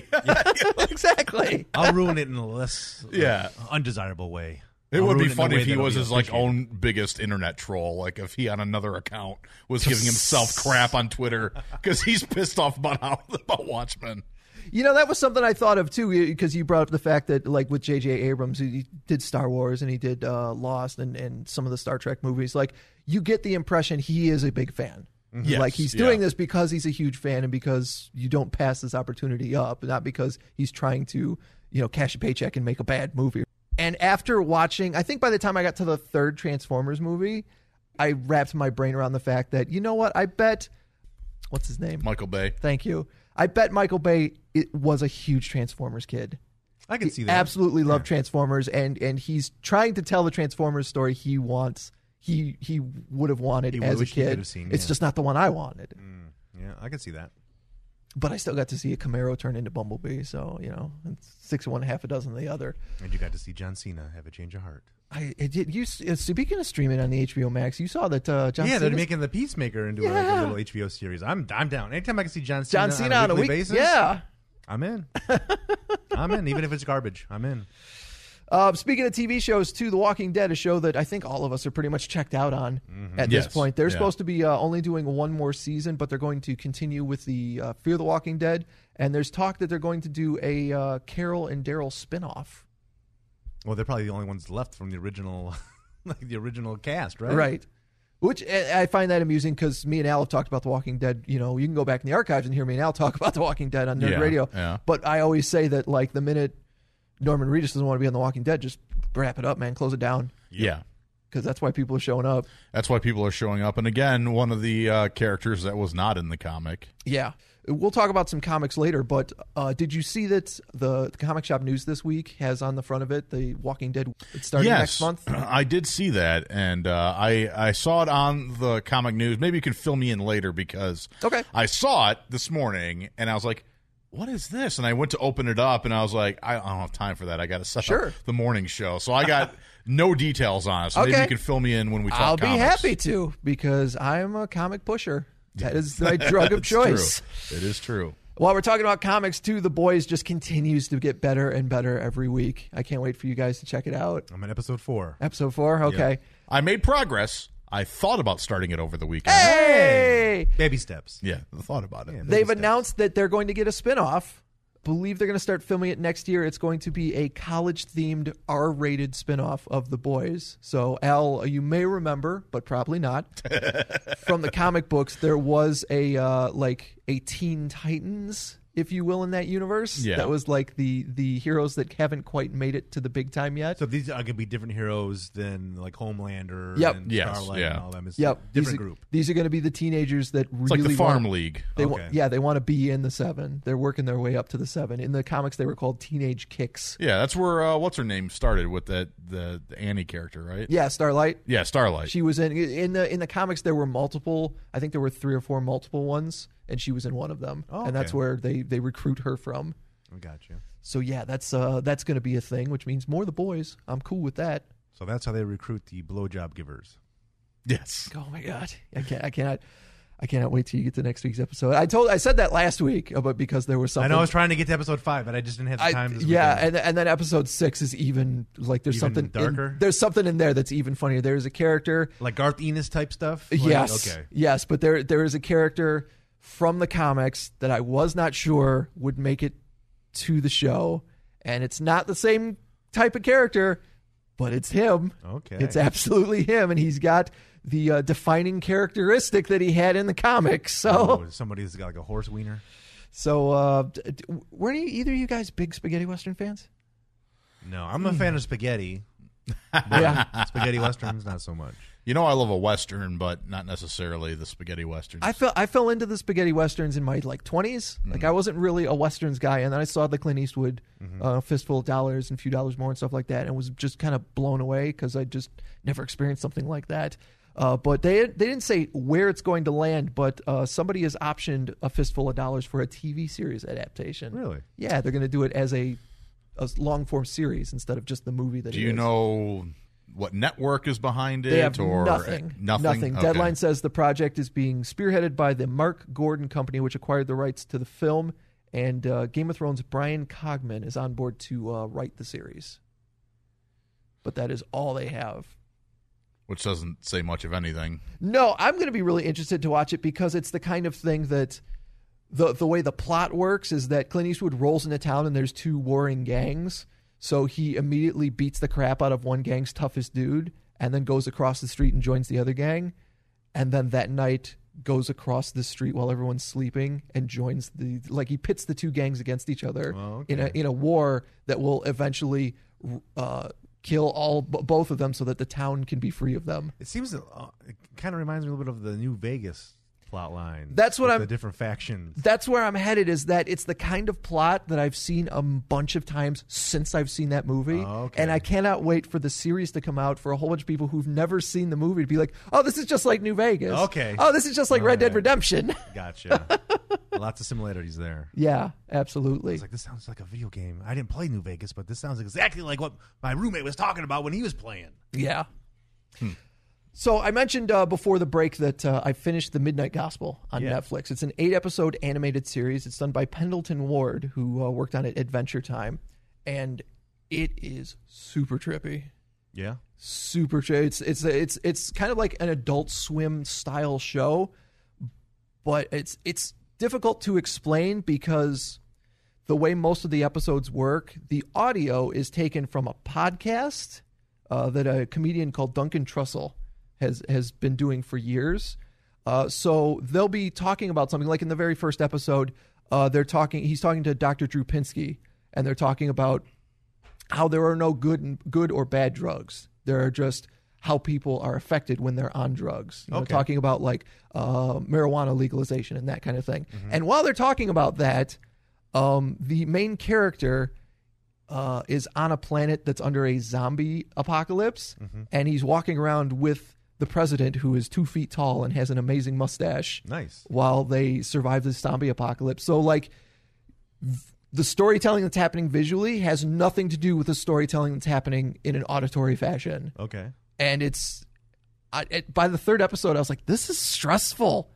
Speaker 5: Exactly.
Speaker 1: I'll ruin it in a less
Speaker 7: yeah.
Speaker 1: uh, undesirable way.
Speaker 7: It
Speaker 1: I'll
Speaker 7: would be
Speaker 1: it
Speaker 7: funny if he
Speaker 1: that'll
Speaker 7: was
Speaker 1: be
Speaker 7: his like own biggest internet troll. Like if he on another account was giving himself crap on Twitter because he's pissed off about how about Watchmen.
Speaker 5: You know, that was something I thought of, too, because you brought up the fact that, like, with J J. Abrams, he did Star Wars and he did uh, Lost and, and some of the Star Trek movies. Like, you get the impression he is a big fan.
Speaker 7: Yes,
Speaker 5: like, he's doing yeah. this because he's a huge fan and because you don't pass this opportunity up, not because he's trying to, you know, cash a paycheck and make a bad movie. And after watching, I think by the time I got to the third Transformers movie, I wrapped my brain around the fact that, you know what, I bet, what's his name?
Speaker 7: Michael Bay.
Speaker 5: Thank you. I bet Michael Bay it was a huge Transformers kid.
Speaker 1: I can
Speaker 5: he
Speaker 1: see that.
Speaker 5: Absolutely loved
Speaker 1: yeah.
Speaker 5: Transformers, and and he's trying to tell the Transformers story he wants. He he would have wanted
Speaker 1: he
Speaker 5: as a
Speaker 1: wish he could
Speaker 5: kid.
Speaker 1: have seen,
Speaker 5: it's
Speaker 1: yeah.
Speaker 5: just not the one I wanted.
Speaker 1: Mm, yeah, I can see that.
Speaker 5: But I still got to see a Camaro turn into Bumblebee, so you know, it's six of one, half a dozen of the other.
Speaker 1: And you got to see John Cena have a change of heart.
Speaker 5: I it did. You speaking of streaming on the H B O Max, you saw that uh, John.
Speaker 1: Yeah,
Speaker 5: Cena's,
Speaker 1: they're making the Peacemaker into
Speaker 5: yeah.
Speaker 1: a, like a little H B O series. I'm I'm down. Anytime I can see John Cena,
Speaker 5: John Cena
Speaker 1: on a,
Speaker 5: on a
Speaker 1: weekly
Speaker 5: week,
Speaker 1: basis,
Speaker 5: yeah,
Speaker 1: I'm in. I'm in, even if it's garbage. I'm in.
Speaker 5: Uh, speaking of T V shows, too, The Walking Dead, a show that I think all of us are pretty much checked out on mm-hmm. at
Speaker 7: yes.
Speaker 5: this point. They're
Speaker 7: yeah.
Speaker 5: supposed to be uh, only doing one more season, but they're going to continue with the uh, Fear the Walking Dead. And there's talk that they're going to do a uh, Carol and Daryl spinoff.
Speaker 1: Well, they're probably the only ones left from the original, like the original cast, right?
Speaker 5: Right. Which I find that amusing because me and Al have talked about The Walking Dead. You know, you can go back in the archives and hear me and Al talk about The Walking Dead on Nerd
Speaker 7: yeah,
Speaker 5: Radio.
Speaker 7: Yeah.
Speaker 5: But I always say that, like, the minute Norman Reedus doesn't want to be on The Walking Dead, just wrap it up, man. Close it down.
Speaker 7: Yeah.
Speaker 5: Because that's why people are showing up.
Speaker 7: That's why people are showing up. And again, one of the uh, characters that was not in the comic.
Speaker 5: Yeah. We'll talk about some comics later, but uh, did you see that the, the Comic Shop News this week has on the front of it The Walking Dead starting
Speaker 7: yes,
Speaker 5: next month?
Speaker 7: I did see that, and uh, I I saw it on the Comic News. Maybe you can fill me in later because
Speaker 5: okay.
Speaker 7: I saw it this morning, and I was like, what is this? And I went to open it up, and I was like, I, I don't have time for that. I got to set
Speaker 5: sure.
Speaker 7: up the morning show. So I got no details on it, so
Speaker 5: okay.
Speaker 7: maybe you can fill me in when we talk
Speaker 5: I'll
Speaker 7: comics.
Speaker 5: be happy to, because I'm a comic pusher. That is my drug of choice.
Speaker 7: True. It is true.
Speaker 5: While we're talking about comics, too, The Boys just continues to get better and better every week. I can't wait for you guys to check it out.
Speaker 1: I'm in episode four.
Speaker 5: Episode four? Okay.
Speaker 7: Yeah. I made progress. I thought about starting it over the weekend.
Speaker 5: Hey!
Speaker 1: Baby steps.
Speaker 7: Yeah, I thought about it.
Speaker 1: Yeah,
Speaker 5: They've
Speaker 1: steps.
Speaker 5: announced that they're going to get a spinoff believe they're going to start filming it next year. It's going to be a college-themed R-rated spinoff of The Boys. So, Al, you may remember, but probably not, from the comic books, there was a uh, like a Teen Titans, if you will, in that universe.
Speaker 7: Yeah.
Speaker 5: That was like the the heroes that haven't quite made it to the big time yet.
Speaker 1: So these are going to be different heroes than like Homelander
Speaker 5: Yep.
Speaker 1: and
Speaker 7: Yes,
Speaker 1: Starlight
Speaker 7: yeah.
Speaker 1: and all them. It's
Speaker 5: Yep.
Speaker 1: a different
Speaker 5: these are,
Speaker 1: group.
Speaker 5: These are going to be the teenagers that
Speaker 7: It's
Speaker 5: really
Speaker 7: like the Farm
Speaker 5: want,
Speaker 7: League.
Speaker 5: They
Speaker 1: Okay.
Speaker 5: wa- yeah, they want to be in the seven. They're working their way up to the seven. In the comics, they were called Teenage Kicks.
Speaker 7: Yeah, that's where uh, what's her name started with that the, the Annie character, right?
Speaker 5: Yeah, Starlight.
Speaker 7: Yeah, Starlight.
Speaker 5: She was in in the in the comics. There were multiple. I think there were three or four multiple ones, and she was in one of them.
Speaker 1: Oh,
Speaker 5: and that's
Speaker 1: okay.
Speaker 5: where they they recruit her from.
Speaker 1: I got you.
Speaker 5: So yeah, that's uh that's going to be a thing, which means more The Boys. I'm cool with that.
Speaker 1: So that's how they recruit the blowjob givers.
Speaker 7: yes.
Speaker 5: Oh my god, I can't I cannot. I cannot wait till you get to next week's episode. I told, I said that last week, but because there was something.
Speaker 1: I know I was trying to get to episode five, but I just didn't have the
Speaker 5: I-
Speaker 1: time. This
Speaker 5: yeah,
Speaker 1: weekend.
Speaker 5: and and then episode six is even like there's
Speaker 1: Even
Speaker 5: something in-
Speaker 1: darker?
Speaker 5: there's something in there that's even funnier. There's a character.
Speaker 1: like Garth Ennis type stuff. Like,
Speaker 5: yes,
Speaker 1: Okay.
Speaker 5: yes, but there there is a character from the comics that I was not sure would make it to the show, and it's not the same type of character, but it's him.
Speaker 1: Okay.
Speaker 5: It's absolutely him, and he's got the uh, defining characteristic that he had in the comics. So,
Speaker 1: Oh, somebody who's got like a horse wiener.
Speaker 5: so uh, d- d- weren't you, either of you guys big spaghetti western fans?
Speaker 1: No, I'm a fan of spaghetti.
Speaker 5: Yeah.
Speaker 1: Spaghetti westerns, not so much.
Speaker 7: You know I love a Western, but not necessarily the spaghetti Westerns.
Speaker 5: I fell I fell into the spaghetti westerns in my like twenties. Like I wasn't really a westerns guy, and then I saw the Clint Eastwood uh, Fistful of Dollars and Few Dollars More and stuff like that, and was just kind of blown away because I just never experienced something like that. Uh, but they they didn't say where it's going to land, but uh, somebody has optioned a Fistful of Dollars for a T V series adaptation.
Speaker 1: Really?
Speaker 5: Yeah, they're going to do it as a, a long form series instead of just the movie that
Speaker 7: Do
Speaker 5: it
Speaker 7: you
Speaker 5: is.
Speaker 7: know what network is behind it?
Speaker 5: They have
Speaker 7: or
Speaker 5: nothing.
Speaker 7: Nothing. Okay.
Speaker 5: Deadline says the project is being spearheaded by the Mark Gordon Company, which acquired the rights to the film, and uh, Game of Thrones' Brian Cogman is on board to uh, write the series. But that is all they have.
Speaker 7: Which doesn't say much of anything.
Speaker 5: No, I'm going to be really interested to watch it because it's the kind of thing that the the way the plot works is that Clint Eastwood rolls into town and there's two warring gangs. So he immediately beats the crap out of one gang's toughest dude and then goes across the street and joins the other gang. And then that night goes across the street while everyone's sleeping and joins the like he pits the two gangs against each other
Speaker 1: Oh, okay.
Speaker 5: in a in a war that will eventually uh, kill all b- both of them so that the town can be free of them.
Speaker 1: It seems that, uh, it kind of reminds me a little bit of the New Vegas plot line.
Speaker 5: That's what
Speaker 1: with
Speaker 5: I'm-
Speaker 1: the different factions.
Speaker 5: That's where I'm headed, is that it's the kind of plot that I've seen a bunch of times since I've seen that movie.
Speaker 1: Oh, okay.
Speaker 5: And I cannot wait for the series to come out for a whole bunch of people who've never seen the movie to be like, oh, this is just like New Vegas.
Speaker 1: Okay.
Speaker 5: Oh, this is just like
Speaker 1: All
Speaker 5: Red Dead
Speaker 1: right.
Speaker 5: Redemption.
Speaker 1: Gotcha. Lots of similarities there.
Speaker 5: Yeah, absolutely.
Speaker 1: It's like, this sounds like a video game. I didn't play New Vegas, but this sounds exactly like what my roommate was talking about when he was playing.
Speaker 5: Yeah. So I mentioned uh, before the break that uh, I finished The Midnight Gospel on
Speaker 1: Yeah.
Speaker 5: Netflix. It's an eight-episode animated series. It's done by Pendleton Ward, who uh, worked on it Adventure Time, and it is super trippy.
Speaker 1: Yeah.
Speaker 5: Super trippy. It's it's it's it's kind of like an Adult Swim style show, but it's it's difficult to explain because the way most of the episodes work, the audio is taken from a podcast uh, that a comedian called Duncan Trussell has has been doing for years. Uh, so they'll be talking about something like in the very first episode, uh, they're talking. He's talking to Doctor Drew Pinsky, and they're talking about how there are no good and, good or bad drugs. There are just how people are affected when they're on drugs. You know,
Speaker 1: Okay.
Speaker 5: talking about like uh, marijuana legalization and that kind of thing. And while they're talking about that, um, the main character uh, is on a planet that's under a zombie apocalypse, and he's walking around with the president, who is two feet tall and has an amazing mustache.
Speaker 1: Nice.
Speaker 5: While they survive the zombie apocalypse. So, like, v- the storytelling that's happening visually has nothing to do with the storytelling that's happening in an auditory fashion.
Speaker 1: Okay.
Speaker 5: And it's I, it, by the third episode, I was like, this is stressful.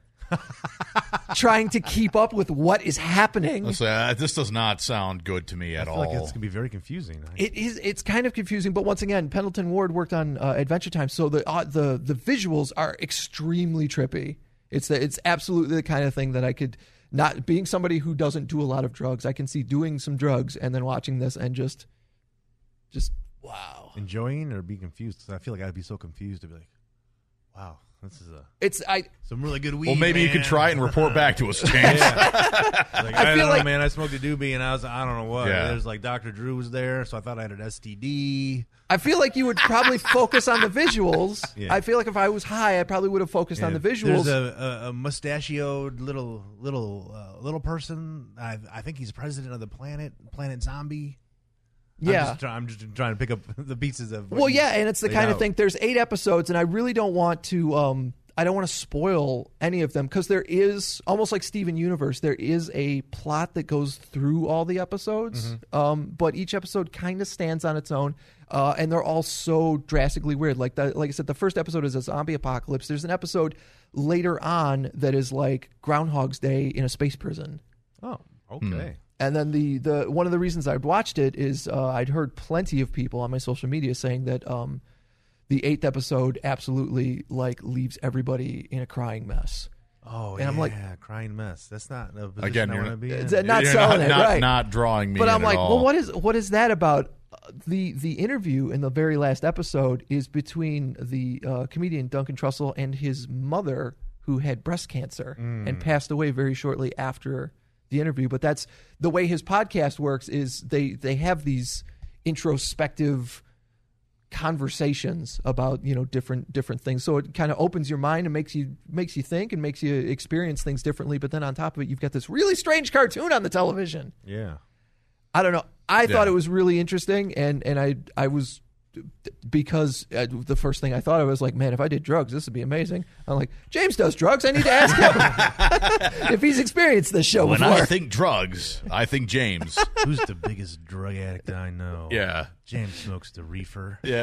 Speaker 5: Trying to keep up with what is happening.
Speaker 7: Let's say, uh, this does not sound good to me
Speaker 1: I
Speaker 7: at
Speaker 1: feel
Speaker 7: all.
Speaker 1: like it's going to be very confusing.
Speaker 5: It is. It's kind of confusing, but once again, Pendleton Ward worked on uh, Adventure Time, so the uh, the the visuals are extremely trippy. It's the, it's absolutely the kind of thing that I could not being somebody who doesn't do a lot of drugs, I can see doing some drugs and then watching this and just, just wow,
Speaker 1: enjoying or be confused. Because I feel like I'd be so confused to be like, wow, this is a
Speaker 5: it's I
Speaker 1: some really good weed.
Speaker 7: Well, maybe
Speaker 1: man.
Speaker 7: you could try it and report back to us, James.
Speaker 1: Yeah. Like, I,
Speaker 5: I
Speaker 1: don't
Speaker 5: feel
Speaker 1: know,
Speaker 5: like-
Speaker 1: man. I smoked a doobie and I was I don't know what.
Speaker 7: Yeah.
Speaker 1: There's like Doctor Drew was there, so I thought I had an S T D.
Speaker 5: I feel like you would probably focus on the visuals.
Speaker 1: Yeah.
Speaker 5: I feel like if I was high, I probably would have focused on the visuals.
Speaker 1: There's a, a, a mustachioed little little uh, little person. I I think he's president of the planet, Planet Zombie. I'm
Speaker 5: yeah.
Speaker 1: just, try, I'm just trying to pick up the pieces of. what
Speaker 5: Well,
Speaker 1: you
Speaker 5: yeah, and it's the
Speaker 1: laid
Speaker 5: kind of
Speaker 1: out.
Speaker 5: thing. There's eight episodes, and I really don't want to. Um, I don't want to spoil any of them because there is almost like Steven Universe. There is a plot that goes through all the episodes,
Speaker 1: Mm-hmm.
Speaker 5: um, but each episode kind of stands on its own, uh, and they're all so drastically weird. Like the, like I said, the first episode is a zombie apocalypse. There's an episode later on that is like Groundhog's Day in a space prison.
Speaker 1: Oh, okay.
Speaker 5: And then the, the one of the reasons I watched it is uh, I'd heard plenty of people on my social media saying that um, the eighth episode absolutely like leaves everybody in a crying mess.
Speaker 1: Oh,
Speaker 5: And
Speaker 1: yeah,
Speaker 5: I'm like-
Speaker 1: crying mess. That's not a position
Speaker 7: Again,
Speaker 1: I
Speaker 7: you're
Speaker 1: want to
Speaker 7: not-
Speaker 1: be in.
Speaker 5: It's not
Speaker 7: You're
Speaker 5: selling
Speaker 7: not,
Speaker 5: it,
Speaker 7: not,
Speaker 5: right?
Speaker 7: not drawing me
Speaker 5: But
Speaker 7: in
Speaker 5: I'm
Speaker 7: at
Speaker 5: like,
Speaker 7: all.
Speaker 5: well, what is what is that about? Uh, The the interview in the very last episode is between the uh, comedian Duncan Trussell and his mother, who had breast cancer and passed away very shortly after the interview. But that's the way his podcast works. Is they they have these introspective conversations about you know different different things, so it kind of opens your mind and makes you makes you think and makes you experience things differently. But then on top of it, you've got this really strange cartoon on the television.
Speaker 1: Yeah.
Speaker 5: I don't know. I thought
Speaker 7: Yeah.
Speaker 5: it was really interesting, and and I I was because uh, the first thing I thought of was like, man, if I did drugs, this would be amazing. I'm like, James does drugs. I need to ask him if he's experienced this show
Speaker 7: When
Speaker 5: before.
Speaker 7: I think drugs, I think James.
Speaker 1: Who's the biggest drug addict I know?
Speaker 7: Yeah.
Speaker 1: James smokes the reefer.
Speaker 7: Yeah.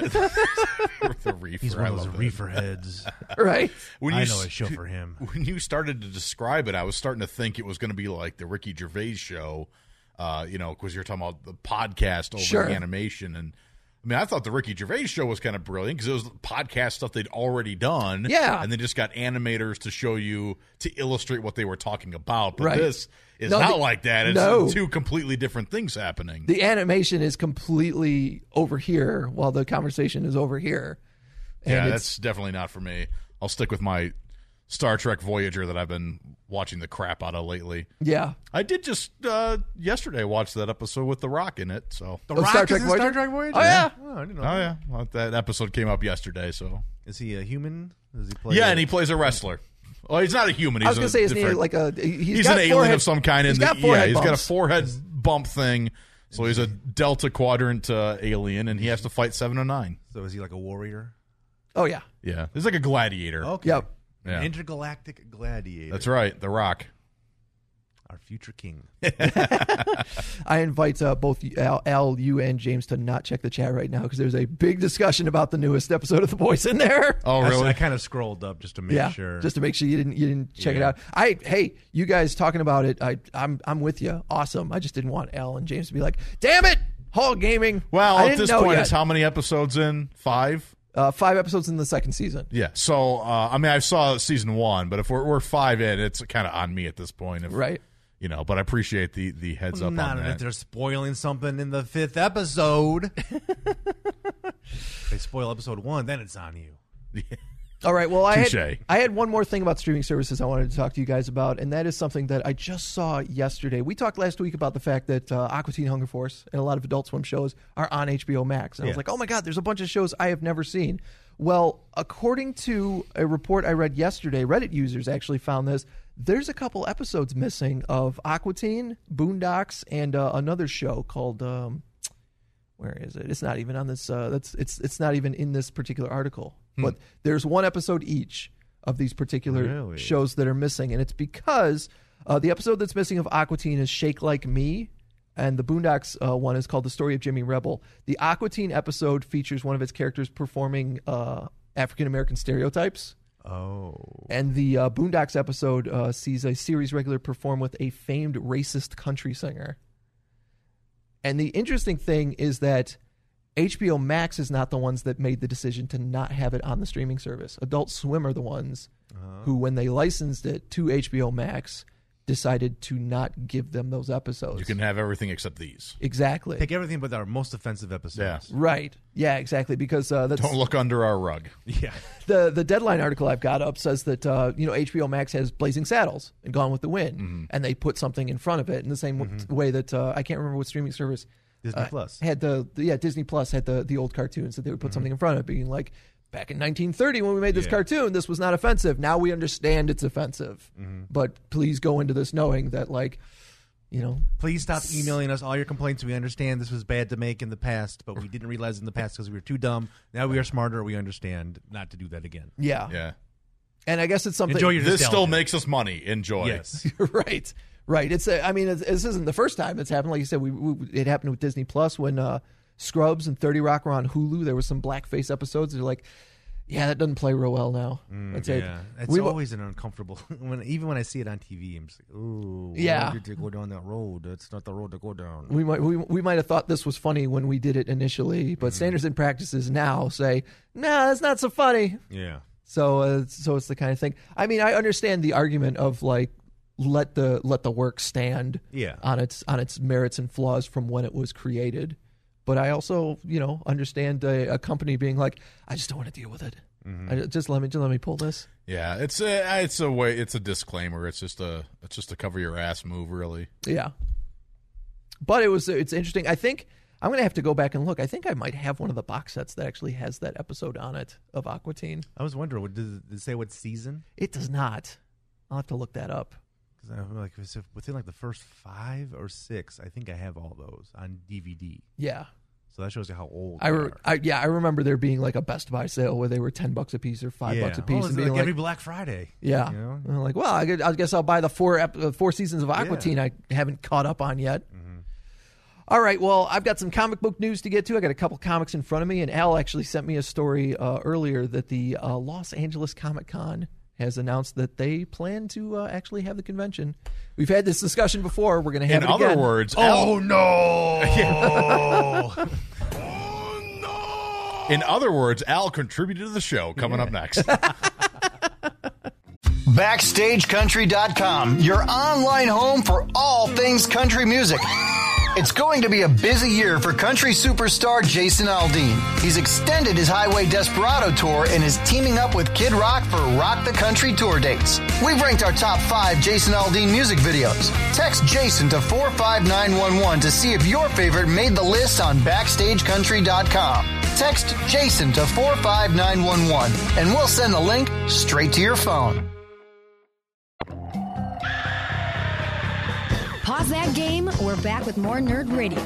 Speaker 7: the reefer.
Speaker 1: He's one
Speaker 7: I
Speaker 1: of those
Speaker 7: love it.
Speaker 1: reefer heads.
Speaker 5: Right?
Speaker 7: When
Speaker 1: I
Speaker 7: you
Speaker 1: know
Speaker 7: s-
Speaker 1: a show for him.
Speaker 7: When you started to describe it, I was starting to think it was going to be like the Ricky Gervais show, uh, you know, because you're talking about the podcast over
Speaker 5: Sure.
Speaker 7: the animation. And I mean, I thought the Ricky Gervais show was kind of brilliant because it was podcast stuff they'd already done.
Speaker 5: Yeah.
Speaker 7: And they just got animators to show you, to illustrate what they were talking about. But
Speaker 5: Right.
Speaker 7: this is
Speaker 5: No,
Speaker 7: not
Speaker 5: the-
Speaker 7: like that. It's
Speaker 5: no.
Speaker 7: two completely different things happening.
Speaker 5: The animation is completely over here while the conversation is over here. And
Speaker 7: yeah,
Speaker 5: it's-
Speaker 7: that's definitely not for me. I'll stick with my Star Trek Voyager that I've been watching the crap out of lately.
Speaker 5: yeah.
Speaker 7: I did just uh, yesterday watch that episode with The Rock in it. So,
Speaker 1: The
Speaker 5: Oh,
Speaker 1: Rock
Speaker 5: Star
Speaker 1: is
Speaker 5: Trek
Speaker 1: in
Speaker 5: Voyager?
Speaker 1: Star Trek Voyager?
Speaker 5: Oh, yeah.
Speaker 1: Oh, I didn't know.
Speaker 7: oh
Speaker 1: that.
Speaker 7: yeah, well, that episode came up yesterday. So,
Speaker 1: Is he a human? Does he play?
Speaker 7: yeah,
Speaker 1: a-
Speaker 7: and he plays a wrestler. Oh, he's not a human. He's
Speaker 5: I was
Speaker 7: a
Speaker 5: gonna say, isn't he
Speaker 7: different-
Speaker 5: like a? He's,
Speaker 7: he's
Speaker 5: got
Speaker 7: an alien
Speaker 5: forehead-
Speaker 7: of some kind.
Speaker 5: He's
Speaker 7: in
Speaker 5: got
Speaker 7: the,
Speaker 5: forehead
Speaker 7: yeah, he's got a
Speaker 5: bumps.
Speaker 7: forehead bump thing. So he's a Delta Quadrant uh, alien, and he has to fight seven oh nine.
Speaker 1: So is he like a warrior?
Speaker 5: Oh yeah.
Speaker 7: Yeah, he's like a gladiator.
Speaker 1: Okay.
Speaker 5: Yep.
Speaker 7: Yeah.
Speaker 1: An intergalactic gladiator.
Speaker 7: That's right, The Rock.
Speaker 1: Our future king.
Speaker 5: I invite uh, both Al, Al, you, and James to not check the chat right now because there's a big discussion about the newest episode of The Voice in there.
Speaker 7: Oh,
Speaker 1: I-
Speaker 7: really?
Speaker 1: I, kind of scrolled up just to make
Speaker 5: yeah,
Speaker 1: sure.
Speaker 5: just to make sure you didn't you didn't check it
Speaker 1: Yeah.
Speaker 5: out. I hey, you guys talking about it? I I'm I'm with you. Awesome. I just didn't want Al and James to be like, damn it, Hall Gaming.
Speaker 7: well,
Speaker 5: I
Speaker 7: at
Speaker 5: didn't
Speaker 7: this
Speaker 5: know
Speaker 7: point,
Speaker 5: yet.
Speaker 7: it's how many episodes in? Five?
Speaker 5: uh, five episodes in the second season.
Speaker 7: Yeah. So, uh, I mean, I saw season one, but if we're, we're five in, it's kind of on me at this point. If,
Speaker 5: Right.
Speaker 7: You know, but I appreciate the, the heads up
Speaker 1: Not
Speaker 7: on
Speaker 1: if
Speaker 7: that.
Speaker 1: they're spoiling something in the fifth episode. They spoil episode one, then it's on you.
Speaker 5: All right. Well, I
Speaker 7: Touche.
Speaker 5: had, I had one more thing about streaming services I wanted to talk to you guys about, and that is something that I just saw yesterday. We talked last week about the fact that uh, Aqua Teen Hunger Force and a lot of Adult Swim shows are on H B O Max. And I was
Speaker 1: Yeah.
Speaker 5: like, oh my God, there's a bunch of shows I have never seen. Well, according to a report I read yesterday, Reddit users actually found this. There's a couple episodes missing of Aqua Teen, Boondocks, and uh, another show called... Um, where is it? It's not even on this. Uh, that's it's it's not even in this particular article.
Speaker 7: Hmm.
Speaker 5: But there's one episode each of these particular
Speaker 1: Really?
Speaker 5: shows that are missing, and it's because uh, the episode that's missing of Aqua Teen is Shake Like Me, and the Boondocks uh, one is called The Story of Jimmy Rebel. The Aqua Teen episode features one of its characters performing uh, African American stereotypes.
Speaker 1: Oh.
Speaker 5: And the uh, Boondocks episode uh, sees a series regular perform with a famed racist country singer. And the interesting thing is that H B O Max is not the ones that made the decision to not have it on the streaming service. Adult Swim are the ones who, when they licensed it to H B O Max, decided to not give them those episodes.
Speaker 7: You can have everything except these.
Speaker 5: Exactly.
Speaker 1: Take everything but our most offensive episodes.
Speaker 7: Yeah.
Speaker 5: Right. Yeah, exactly. Because uh, that's
Speaker 7: Don't look under our rug.
Speaker 1: Yeah.
Speaker 5: the the Deadline article I've got up says that uh, you know H B O Max has Blazing Saddles and Gone with the Wind,
Speaker 7: Mm-hmm.
Speaker 5: and they put something in front of it in the same w- way that uh, I can't remember what streaming service
Speaker 1: Disney
Speaker 5: uh,
Speaker 1: Plus.
Speaker 5: had the, the yeah Disney Plus had the the old cartoons that they would put something in front of it, being like, back in nineteen thirty when we made this
Speaker 1: Yeah.
Speaker 5: cartoon, this was not offensive. Now we understand it's offensive, but please go into this knowing that like you know
Speaker 1: Please stop emailing us all your complaints. We understand this was bad to make in the past, but we didn't realize in the past because we were too dumb. Now we are smarter. We understand not to do that again.
Speaker 5: yeah
Speaker 7: Yeah.
Speaker 5: and I guess it's something
Speaker 1: Enjoy your
Speaker 7: This still
Speaker 1: nostalgia.
Speaker 7: makes us money. Enjoy.
Speaker 1: Yes.
Speaker 5: right, right. It's a, I mean, it's, this isn't the first time it's happened. Like you said, we, we it happened with Disney Plus when uh, Scrubs and thirty Rock were on Hulu. There were some blackface episodes. They're like, yeah, that doesn't play real well now. That's it.
Speaker 1: Yeah, it's
Speaker 5: We wa-
Speaker 1: always an uncomfortable. when even when I see it on T V, I'm just like, ooh,
Speaker 5: Yeah.
Speaker 1: why did they go down that road? That's not the road to go down.
Speaker 5: We might we, we might have thought this was funny when we did it initially, but standards and practices now say, nah, that's not so funny.
Speaker 1: Yeah,
Speaker 5: So uh, so it's the kind of thing. I mean, I understand the argument of like let the let the work stand
Speaker 1: Yeah.
Speaker 5: on its on its merits and flaws from when it was created. But I also, you know, understand a, a company being like, I just don't want to deal with it. I, just let me just let me pull this.
Speaker 7: Yeah, it's a it's a way it's a disclaimer. It's just a it's just a cover your ass move, really.
Speaker 5: Yeah. But it was it's interesting. I think I'm going to have to go back and look. I think I might have one of the box sets that actually has that episode on it of Aqua Teen.
Speaker 1: I was wondering, what, does it say what season?
Speaker 5: It does not. I'll have to look that up.
Speaker 1: Because I feel like if it's within like the first five or six, I think I have all those on D V D.
Speaker 5: Yeah.
Speaker 1: So that shows you how old.
Speaker 5: I,
Speaker 1: they
Speaker 5: re-
Speaker 1: are.
Speaker 5: I yeah, I remember there being like a Best Buy sale where they were ten bucks a piece or five
Speaker 1: yeah.
Speaker 5: bucks a piece,
Speaker 1: Oh,
Speaker 5: and
Speaker 1: it's
Speaker 5: being
Speaker 1: like
Speaker 5: like,
Speaker 1: every Black Friday.
Speaker 5: yeah,
Speaker 1: You know?
Speaker 5: And I'm like, well, I guess, I guess I'll buy the four ep- uh, four seasons of Aqua
Speaker 1: Yeah.
Speaker 5: Teen I haven't caught up on yet. All right, well, I've got some comic book news to get to. I got a couple comics in front of me, and Al actually sent me a story uh, earlier that the uh, Los Angeles Comic Con has announced that they plan to uh, actually have the convention. We've had this discussion before. We're going to have
Speaker 7: In
Speaker 5: it
Speaker 7: other
Speaker 5: again.
Speaker 7: words,
Speaker 1: Oh no!
Speaker 7: in other words, Al contributed to the show. Coming up next.
Speaker 8: Backstage Country dot com, your online home for all things country music. It's going to be a busy year for country superstar Jason Aldean. He's extended his Highway Desperado tour and is teaming up with Kid Rock for Rock the Country tour dates. We've ranked our top five Jason Aldean music videos. Text Jason to four five nine one one to see if your favorite made the list on Backstage Country dot com. Text Jason to four five nine one one and we'll send the link straight to your phone.
Speaker 2: Pause that game. We're back with more Nerd Radio.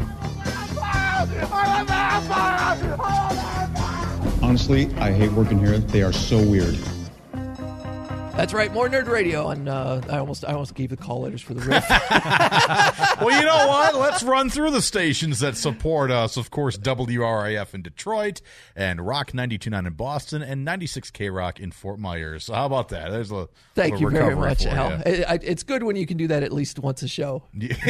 Speaker 10: Honestly, I hate working here. They are so weird.
Speaker 5: That's right, more Nerd Radio. And uh, I almost I almost gave the call letters for the riff.
Speaker 7: Well, you know what? Let's run through the stations that support us. Of course, W R I F in Detroit and Rock ninety-two point nine in Boston and ninety-six K Rock in Fort Myers. So how about that? There's a
Speaker 5: Thank
Speaker 7: little
Speaker 5: you very
Speaker 7: recovery
Speaker 5: much,
Speaker 7: for
Speaker 5: Al.
Speaker 7: you.
Speaker 5: It- I- it's good when you can do that at least once a show.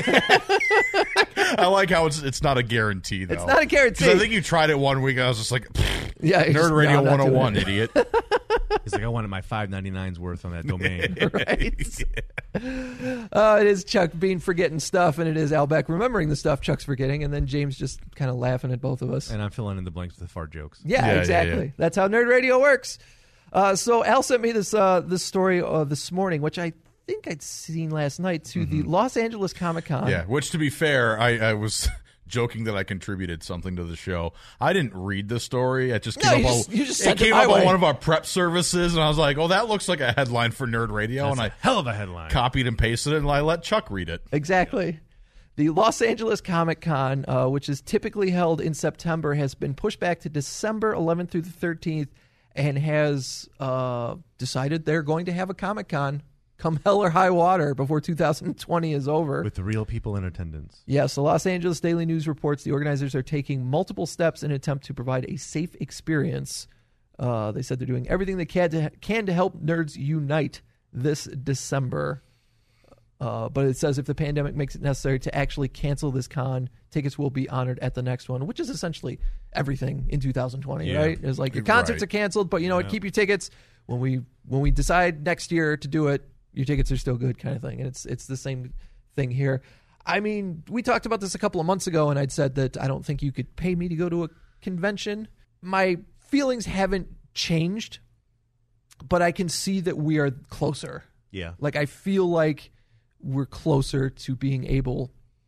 Speaker 7: I like how it's it's not a guarantee, though.
Speaker 5: It's not a guarantee.
Speaker 7: 'Cause I think you tried it one week, and I was just like,
Speaker 5: Yeah, it's just,
Speaker 7: Nerd Radio
Speaker 5: no, I'm not doing
Speaker 7: one oh one,
Speaker 5: it.
Speaker 7: idiot.
Speaker 1: He's like, I wanted my five ninety-nine's worth on that domain.
Speaker 5: Right? uh, it is Chuck Bean forgetting stuff, and it is Al Beck remembering the stuff Chuck's forgetting, and then James just kind of laughing at both of us.
Speaker 1: And I'm filling in the blanks with the fart jokes.
Speaker 5: Yeah,
Speaker 7: Yeah, yeah,
Speaker 5: exactly.
Speaker 7: yeah.
Speaker 5: That's how Nerd Radio works. Uh, so Al sent me this uh, this story uh, this morning, which I think I'd seen last night, to the Los Angeles Comic Con.
Speaker 7: Yeah, which to be fair, I, I was joking that I contributed something to the show. I didn't read the story. It just
Speaker 5: No,
Speaker 7: came
Speaker 5: you
Speaker 7: up,
Speaker 5: just-
Speaker 7: on,
Speaker 5: you just
Speaker 7: it
Speaker 5: sent it
Speaker 7: came
Speaker 5: my
Speaker 7: up on
Speaker 5: way.
Speaker 7: one of our prep services, and I was like, oh, that looks like a headline for Nerd Radio.
Speaker 1: That's
Speaker 7: and
Speaker 1: a
Speaker 7: I
Speaker 1: hell of a headline.
Speaker 7: copied and pasted it, and I let Chuck read it.
Speaker 5: Exactly. The Los Angeles Comic Con, uh, which is typically held in September, has been pushed back to December eleventh through the thirteenth and has uh, decided they're going to have a Comic Con come hell or high water before two thousand twenty is over.
Speaker 1: With the real people in attendance.
Speaker 5: Yes, the Los Angeles Daily News reports the organizers are taking multiple steps in an attempt to provide a safe experience. Uh, they said they're doing everything they can to, can to help nerds unite this December. Uh, but it says if the pandemic makes it necessary to actually cancel this con, tickets will be honored at the next one, which is essentially everything in two thousand twenty,
Speaker 7: Yeah.
Speaker 5: right? It's like your concerts
Speaker 7: Right.
Speaker 5: are canceled, but you know what? Keep your tickets. When we when we decide next year to do it, Your tickets are still good, kind of thing. And it's it's the same thing here. I mean, we talked about this a couple of months ago, and I'd said that I don't think you could pay me to go to a convention. My feelings haven't changed, but I can see that we are closer.
Speaker 1: Yeah.
Speaker 5: Like, I feel like we're closer to being able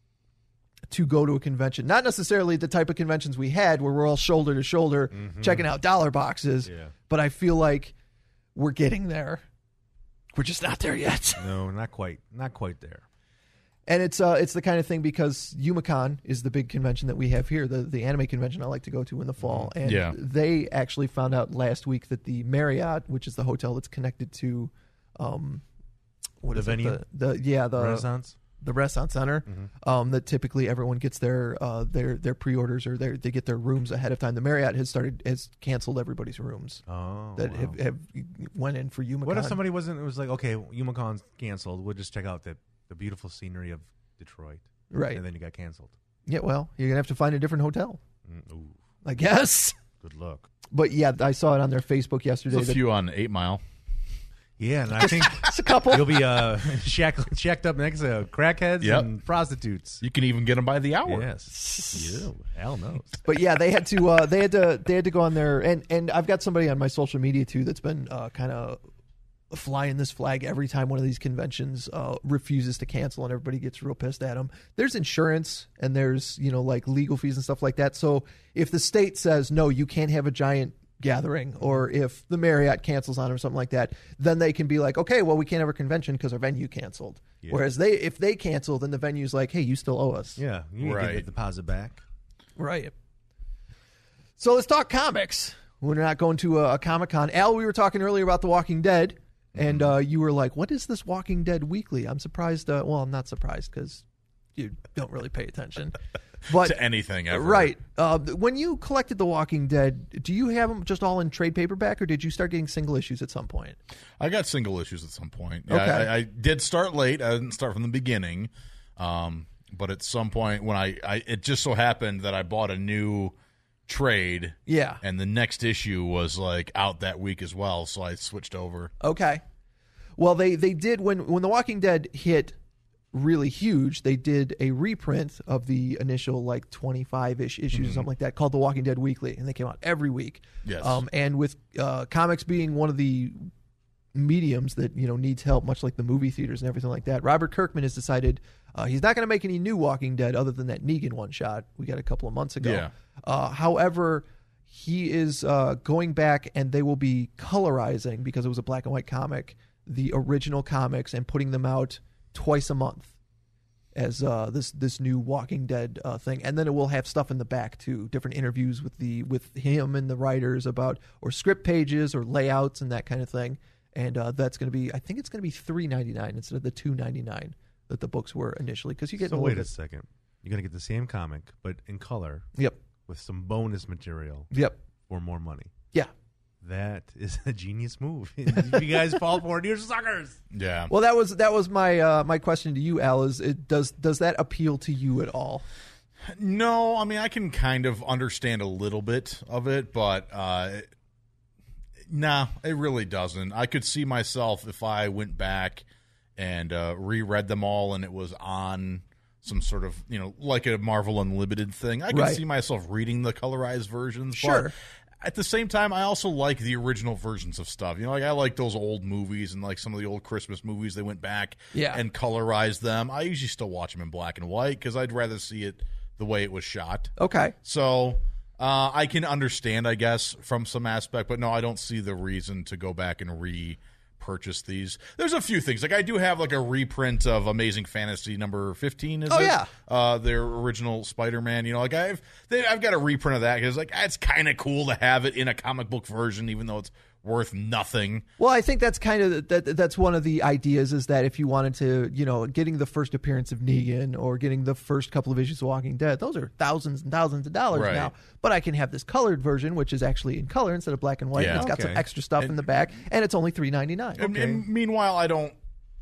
Speaker 5: to go to a convention. Not necessarily the type of conventions we had where we're all shoulder to shoulder
Speaker 1: Mhm.
Speaker 5: checking out dollar boxes,
Speaker 1: Yeah.
Speaker 5: but I feel like we're getting there. We're just not there yet.
Speaker 1: No, not quite. Not quite there.
Speaker 5: And it's uh, it's the kind of thing because YumaCon is the big convention that we have here, the, the anime convention I like to go to in the fall. And
Speaker 7: Yeah.
Speaker 5: they actually found out last week that the Marriott, which is the hotel that's connected to um, what
Speaker 1: The
Speaker 5: is
Speaker 1: venue?
Speaker 5: it? The, the yeah the
Speaker 1: Renaissance?
Speaker 5: the Renaissance Center.
Speaker 1: Mhm.
Speaker 5: Um, that typically everyone gets their uh, their their pre-orders or their, they get their rooms ahead of time. The Marriott has started has canceled everybody's rooms
Speaker 1: Oh,
Speaker 5: that
Speaker 1: wow.
Speaker 5: have, have went in for YumaCon.
Speaker 1: What if somebody wasn't? It was like, okay, YumaCon's canceled. We'll just check out the the beautiful scenery of Detroit,
Speaker 5: Right.
Speaker 1: And then you got canceled.
Speaker 5: Yeah, well, you're gonna have to find a different hotel,
Speaker 1: Mm, ooh,
Speaker 5: I guess.
Speaker 1: good luck.
Speaker 5: But yeah, I saw it on their Facebook yesterday.
Speaker 7: There's a
Speaker 5: that-
Speaker 7: few on Eight Mile.
Speaker 1: Yeah, and I think
Speaker 5: It's a couple.
Speaker 1: you'll be uh, shack, shacked up next to crackheads
Speaker 7: Yep.
Speaker 1: and prostitutes.
Speaker 7: You can even get them by the hour.
Speaker 1: Yes, Ew, hell knows.
Speaker 5: But yeah, they had to uh, they had to they had to go on there, and and I've got somebody on my social media too that's been uh, kind of flying this flag every time one of these conventions uh, refuses to cancel, and everybody gets real pissed at them. There's insurance and there's you know like legal fees and stuff like that. So if the state says no, you can't have a giant gathering, or if the Marriott cancels on it or something like that, then they can be like, okay, well we can't have a convention because our venue canceled.
Speaker 1: Yeah.
Speaker 5: Whereas they if they cancel, then the venue's like, hey, you still owe us.
Speaker 1: Yeah, you can
Speaker 7: Right.
Speaker 1: get the deposit back.
Speaker 5: Right. So let's talk comics. We're not going to a, a Comic-Con. Al, we were talking earlier about The Walking Dead, and uh, you were like, what is this Walking Dead Weekly? I'm surprised. Uh, well, I'm not surprised because you don't really pay attention. But
Speaker 7: To anything ever.
Speaker 5: Right. Uh, when you collected The Walking Dead, do you have them just all in trade paperback, or did you start getting single issues at some point?
Speaker 7: I got single issues at some point. Yeah,
Speaker 5: Okay.
Speaker 7: I, I did start late. I didn't start from the beginning. Um, but at some point when I, I, it just so happened that I bought a new trade.
Speaker 5: Yeah.
Speaker 7: And the next issue was like out that week as well. So I switched over.
Speaker 5: Okay. Well, they, they did, when, when The Walking Dead hit really huge, they did a reprint of the initial like twenty-five-ish issues or something like that called The Walking Dead Weekly, and they came out every week.
Speaker 7: Yes.
Speaker 5: Um, and with uh, comics being one of the mediums that you know needs help, much like the movie theaters and everything like that, Robert Kirkman has decided uh, he's not going to make any new Walking Dead other than that Negan one shot we got a couple of months ago.
Speaker 7: Yeah.
Speaker 5: Uh, however, he is uh, going back, and they will be colorizing, because it was a black and white comic, the original comics, and putting them out twice a month as uh, this this new Walking Dead uh, thing, and then it will have stuff in the back too, different interviews with the with him and the writers about, or script pages or layouts and that kind of thing. And uh, that's going to be, I think it's going to be three ninety-nine instead of the two ninety-nine that the books were initially, because you get
Speaker 1: So
Speaker 5: a
Speaker 1: wait
Speaker 5: little
Speaker 1: a
Speaker 5: bit-
Speaker 1: second. You're gonna get the same comic, but in color.
Speaker 5: Yep.
Speaker 1: With some bonus material.
Speaker 5: Yep.
Speaker 1: For more money.
Speaker 5: Yeah.
Speaker 1: That is a genius move. If you guys fall for it, you're suckers.
Speaker 7: Yeah.
Speaker 5: Well, that was that was my uh, my question to you, Al. Is it does does that appeal to you at all?
Speaker 7: No, I mean, I can kind of understand a little bit of it, but uh, nah, it really doesn't. I could see myself if I went back and uh, reread them all and it was on some sort of, you know, like a Marvel Unlimited thing. I could
Speaker 5: Right.
Speaker 7: see myself reading the colorized versions.
Speaker 5: Sure.
Speaker 7: But at the same time, I also like the original versions of stuff. You know, like I like those old movies and like some of the old Christmas movies. They went back
Speaker 5: Yeah.
Speaker 7: and colorized them. I usually still watch them in black and white because I'd rather see it the way it was shot.
Speaker 5: Okay.
Speaker 7: So uh, I can understand, I guess, from some aspect, but no, I don't see the reason to go back and repurchase these. There's a few things. Like I do have like a reprint of Amazing Fantasy number fifteen, is
Speaker 5: Oh,
Speaker 7: it?
Speaker 5: yeah.
Speaker 7: Uh, their original Spider-Man. You know, like I've they, I've got a reprint of that because like it's kind of cool to have it in a comic book version, even though it's worth nothing.
Speaker 5: Well, I think that's kind of that. That's one of the ideas, is that if you wanted to, you know, getting the first appearance of Negan or getting the first couple of issues of Walking Dead, those are thousands and thousands of dollars
Speaker 7: Right.
Speaker 5: now. But I can have this colored version, which is actually in color instead of black and white.
Speaker 7: Yeah.
Speaker 5: And it's got some
Speaker 1: Okay.
Speaker 5: extra stuff in the back, and it's only three ninety nine.
Speaker 7: And, and meanwhile, I don't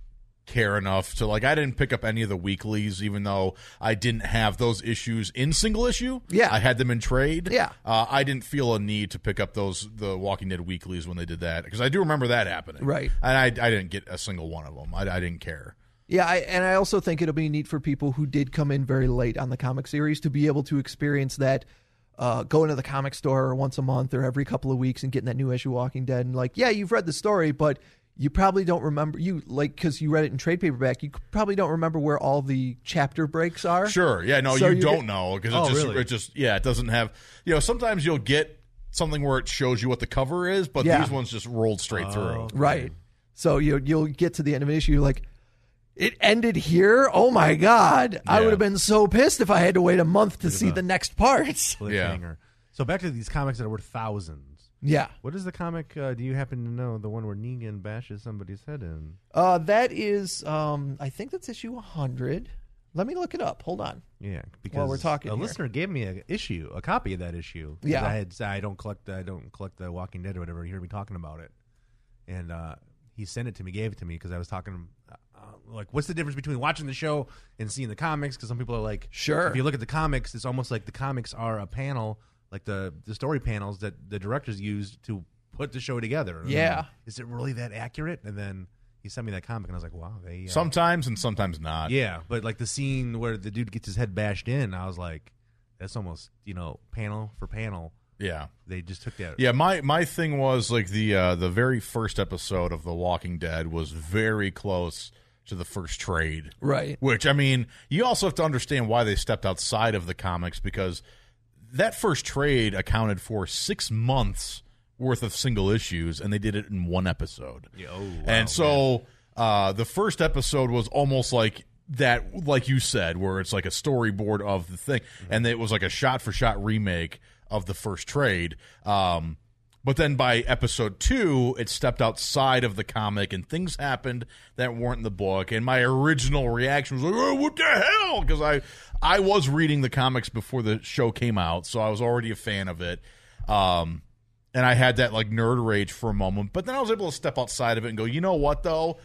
Speaker 7: care enough to like. I didn't pick up any of the weeklies, even though I didn't have those issues in single issue.
Speaker 5: Yeah,
Speaker 7: I had them in trade.
Speaker 5: Yeah,
Speaker 7: uh, I didn't feel a need to pick up those the Walking Dead weeklies when they did that because I do remember that happening.
Speaker 5: Right,
Speaker 7: and I I didn't get a single one of them. I, I didn't care.
Speaker 5: Yeah, I, and I also think it'll be neat for people who did come in very late on the comic series to be able to experience that. Uh, going to the comic store once a month or every couple of weeks and getting that new issue of Walking Dead, and like, yeah, you've read the story, but you probably don't remember you like because you read it in trade paperback. You probably don't remember where all the chapter breaks are.
Speaker 7: Sure, yeah, no,
Speaker 5: so
Speaker 7: you
Speaker 5: you
Speaker 7: don't
Speaker 5: get,
Speaker 7: know because it
Speaker 1: oh,
Speaker 7: just
Speaker 1: really?
Speaker 7: it just yeah, it doesn't have. You know, sometimes you'll get something where it shows you what the cover is, but
Speaker 5: yeah.
Speaker 7: these ones just rolled straight
Speaker 1: oh,
Speaker 7: through.
Speaker 1: okay.
Speaker 5: Right. So you you'll get to the end of an issue, you're like, it ended here. Oh my god! I
Speaker 7: Yeah.
Speaker 5: would have been so pissed if I had to wait a month to see the next parts.
Speaker 1: Cliffhanger. So back to these comics that are worth thousands.
Speaker 5: Yeah.
Speaker 1: What is the comic? Uh, do you happen to know the one where Negan bashes somebody's head in?
Speaker 5: Uh, that is, um, I think that's issue one hundred. Let me look it up. Hold on.
Speaker 1: Yeah, because
Speaker 5: While we're talking
Speaker 1: a
Speaker 5: here.
Speaker 1: listener gave me an issue, a copy of that issue. 'Cause
Speaker 5: Yeah.
Speaker 1: I had I don't collect I don't collect the Walking Dead or whatever. He heard me talking about it, and uh, he sent it to me, gave it to me because I was talking. Uh, like, what's the difference between watching the show and seeing the comics? Because some people are like,
Speaker 5: sure.
Speaker 1: If you look at the comics, it's almost like the comics are a panel. Like the, the story panels that the directors used to put the show together. And
Speaker 5: Yeah.
Speaker 1: like, is it really that accurate? And then he sent me that comic, and I was like, wow. They, uh,
Speaker 7: Sometimes and sometimes not.
Speaker 1: Yeah, but like the scene where the dude gets his head bashed in, I was like, that's almost, you know, panel for panel.
Speaker 7: Yeah.
Speaker 1: They just took that.
Speaker 7: Yeah, my, my thing was like the uh, the very first episode of The Walking Dead was very close to the first trade.
Speaker 5: Right.
Speaker 7: Which, I mean, you also have to understand why they stepped outside of the comics because that first trade accounted for six months worth of single issues, and they did it in one episode.
Speaker 1: Yeah, oh, wow,
Speaker 7: and so uh, the first episode was almost like that, like you said, where it's like a storyboard of the thing, mm-hmm. and it was like a shot-for-shot remake of the first trade. Um, but then by episode two, it stepped outside of the comic, and things happened that weren't in the book. And my original reaction was like, "Oh, what the hell?" Because I, I was reading the comics before the show came out, so I was already a fan of it. Um, and I had that like nerd rage for a moment, but then I was able to step outside of it and go, you know what, though?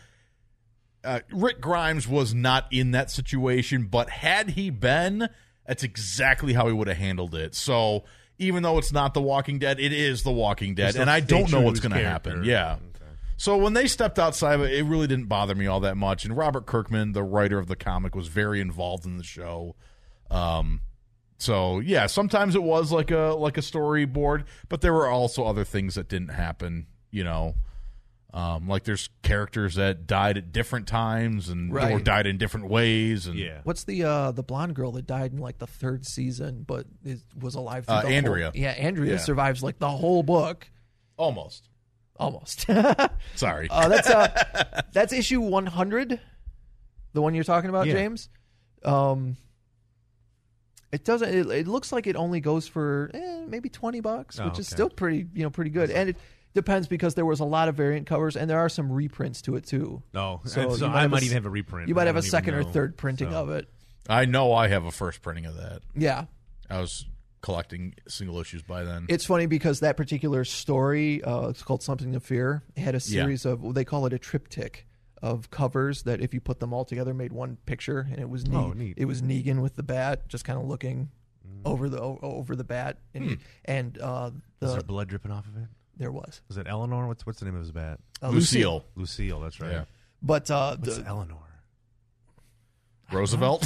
Speaker 7: Uh, Rick Grimes was not in that situation, but had he been, that's exactly how he would have handled it. So even though it's not The Walking Dead, it is The Walking Dead, and I don't know what's going to happen. Yeah. Okay. So when they stepped outside of it, it really didn't bother me all that much. And Robert Kirkman, the writer of the comic, was very involved in the show. Um, so yeah, sometimes it was like a like a storyboard, but there were also other things that didn't happen. You know, um, like there's characters that died at different times and
Speaker 5: right.
Speaker 7: or died in different ways. And
Speaker 1: yeah,
Speaker 5: what's the uh, the blonde girl that died in like the third season, but it was alive? Through
Speaker 7: uh,
Speaker 5: the
Speaker 7: Andrea.
Speaker 5: Whole, yeah, Andrea
Speaker 7: yeah.
Speaker 5: survives like the whole book.
Speaker 7: Almost.
Speaker 5: Almost.
Speaker 7: Sorry.
Speaker 5: Uh, that's uh, that's issue one hundred, the one you're talking about,
Speaker 1: yeah.
Speaker 5: James. Um, it doesn't. It, it looks like it only goes for eh, maybe twenty bucks,
Speaker 1: oh,
Speaker 5: which
Speaker 1: okay.
Speaker 5: is still pretty, you know, pretty good. And it depends because there was a lot of variant covers, and there are some reprints to it too.
Speaker 1: No,
Speaker 5: so,
Speaker 1: so
Speaker 5: might
Speaker 1: I might
Speaker 5: a,
Speaker 1: even have a reprint.
Speaker 5: You might
Speaker 1: I
Speaker 5: have a
Speaker 1: don't even
Speaker 5: second or
Speaker 1: know.
Speaker 5: third printing
Speaker 1: so.
Speaker 5: of it.
Speaker 7: I know I have a first printing of that.
Speaker 5: Yeah,
Speaker 7: I was collecting single issues by then.
Speaker 5: It's funny because that particular story, uh, it's called Something to Fear. It had a series yeah. of, they call it a triptych of covers that if you put them all together made one picture, and it was ne-
Speaker 1: oh, neat.
Speaker 5: It was Negan with the bat, just kind of looking mm. over the o- over the bat, and
Speaker 1: hmm.
Speaker 5: and uh, the,
Speaker 1: was there blood dripping off of it?
Speaker 5: There was.
Speaker 1: Was it Eleanor? What's what's the name of his bat?
Speaker 5: Uh,
Speaker 7: Lucille.
Speaker 1: Lucille. That's right.
Speaker 7: Yeah.
Speaker 5: But uh,
Speaker 1: what's
Speaker 5: the,
Speaker 1: Eleanor?
Speaker 7: Roosevelt?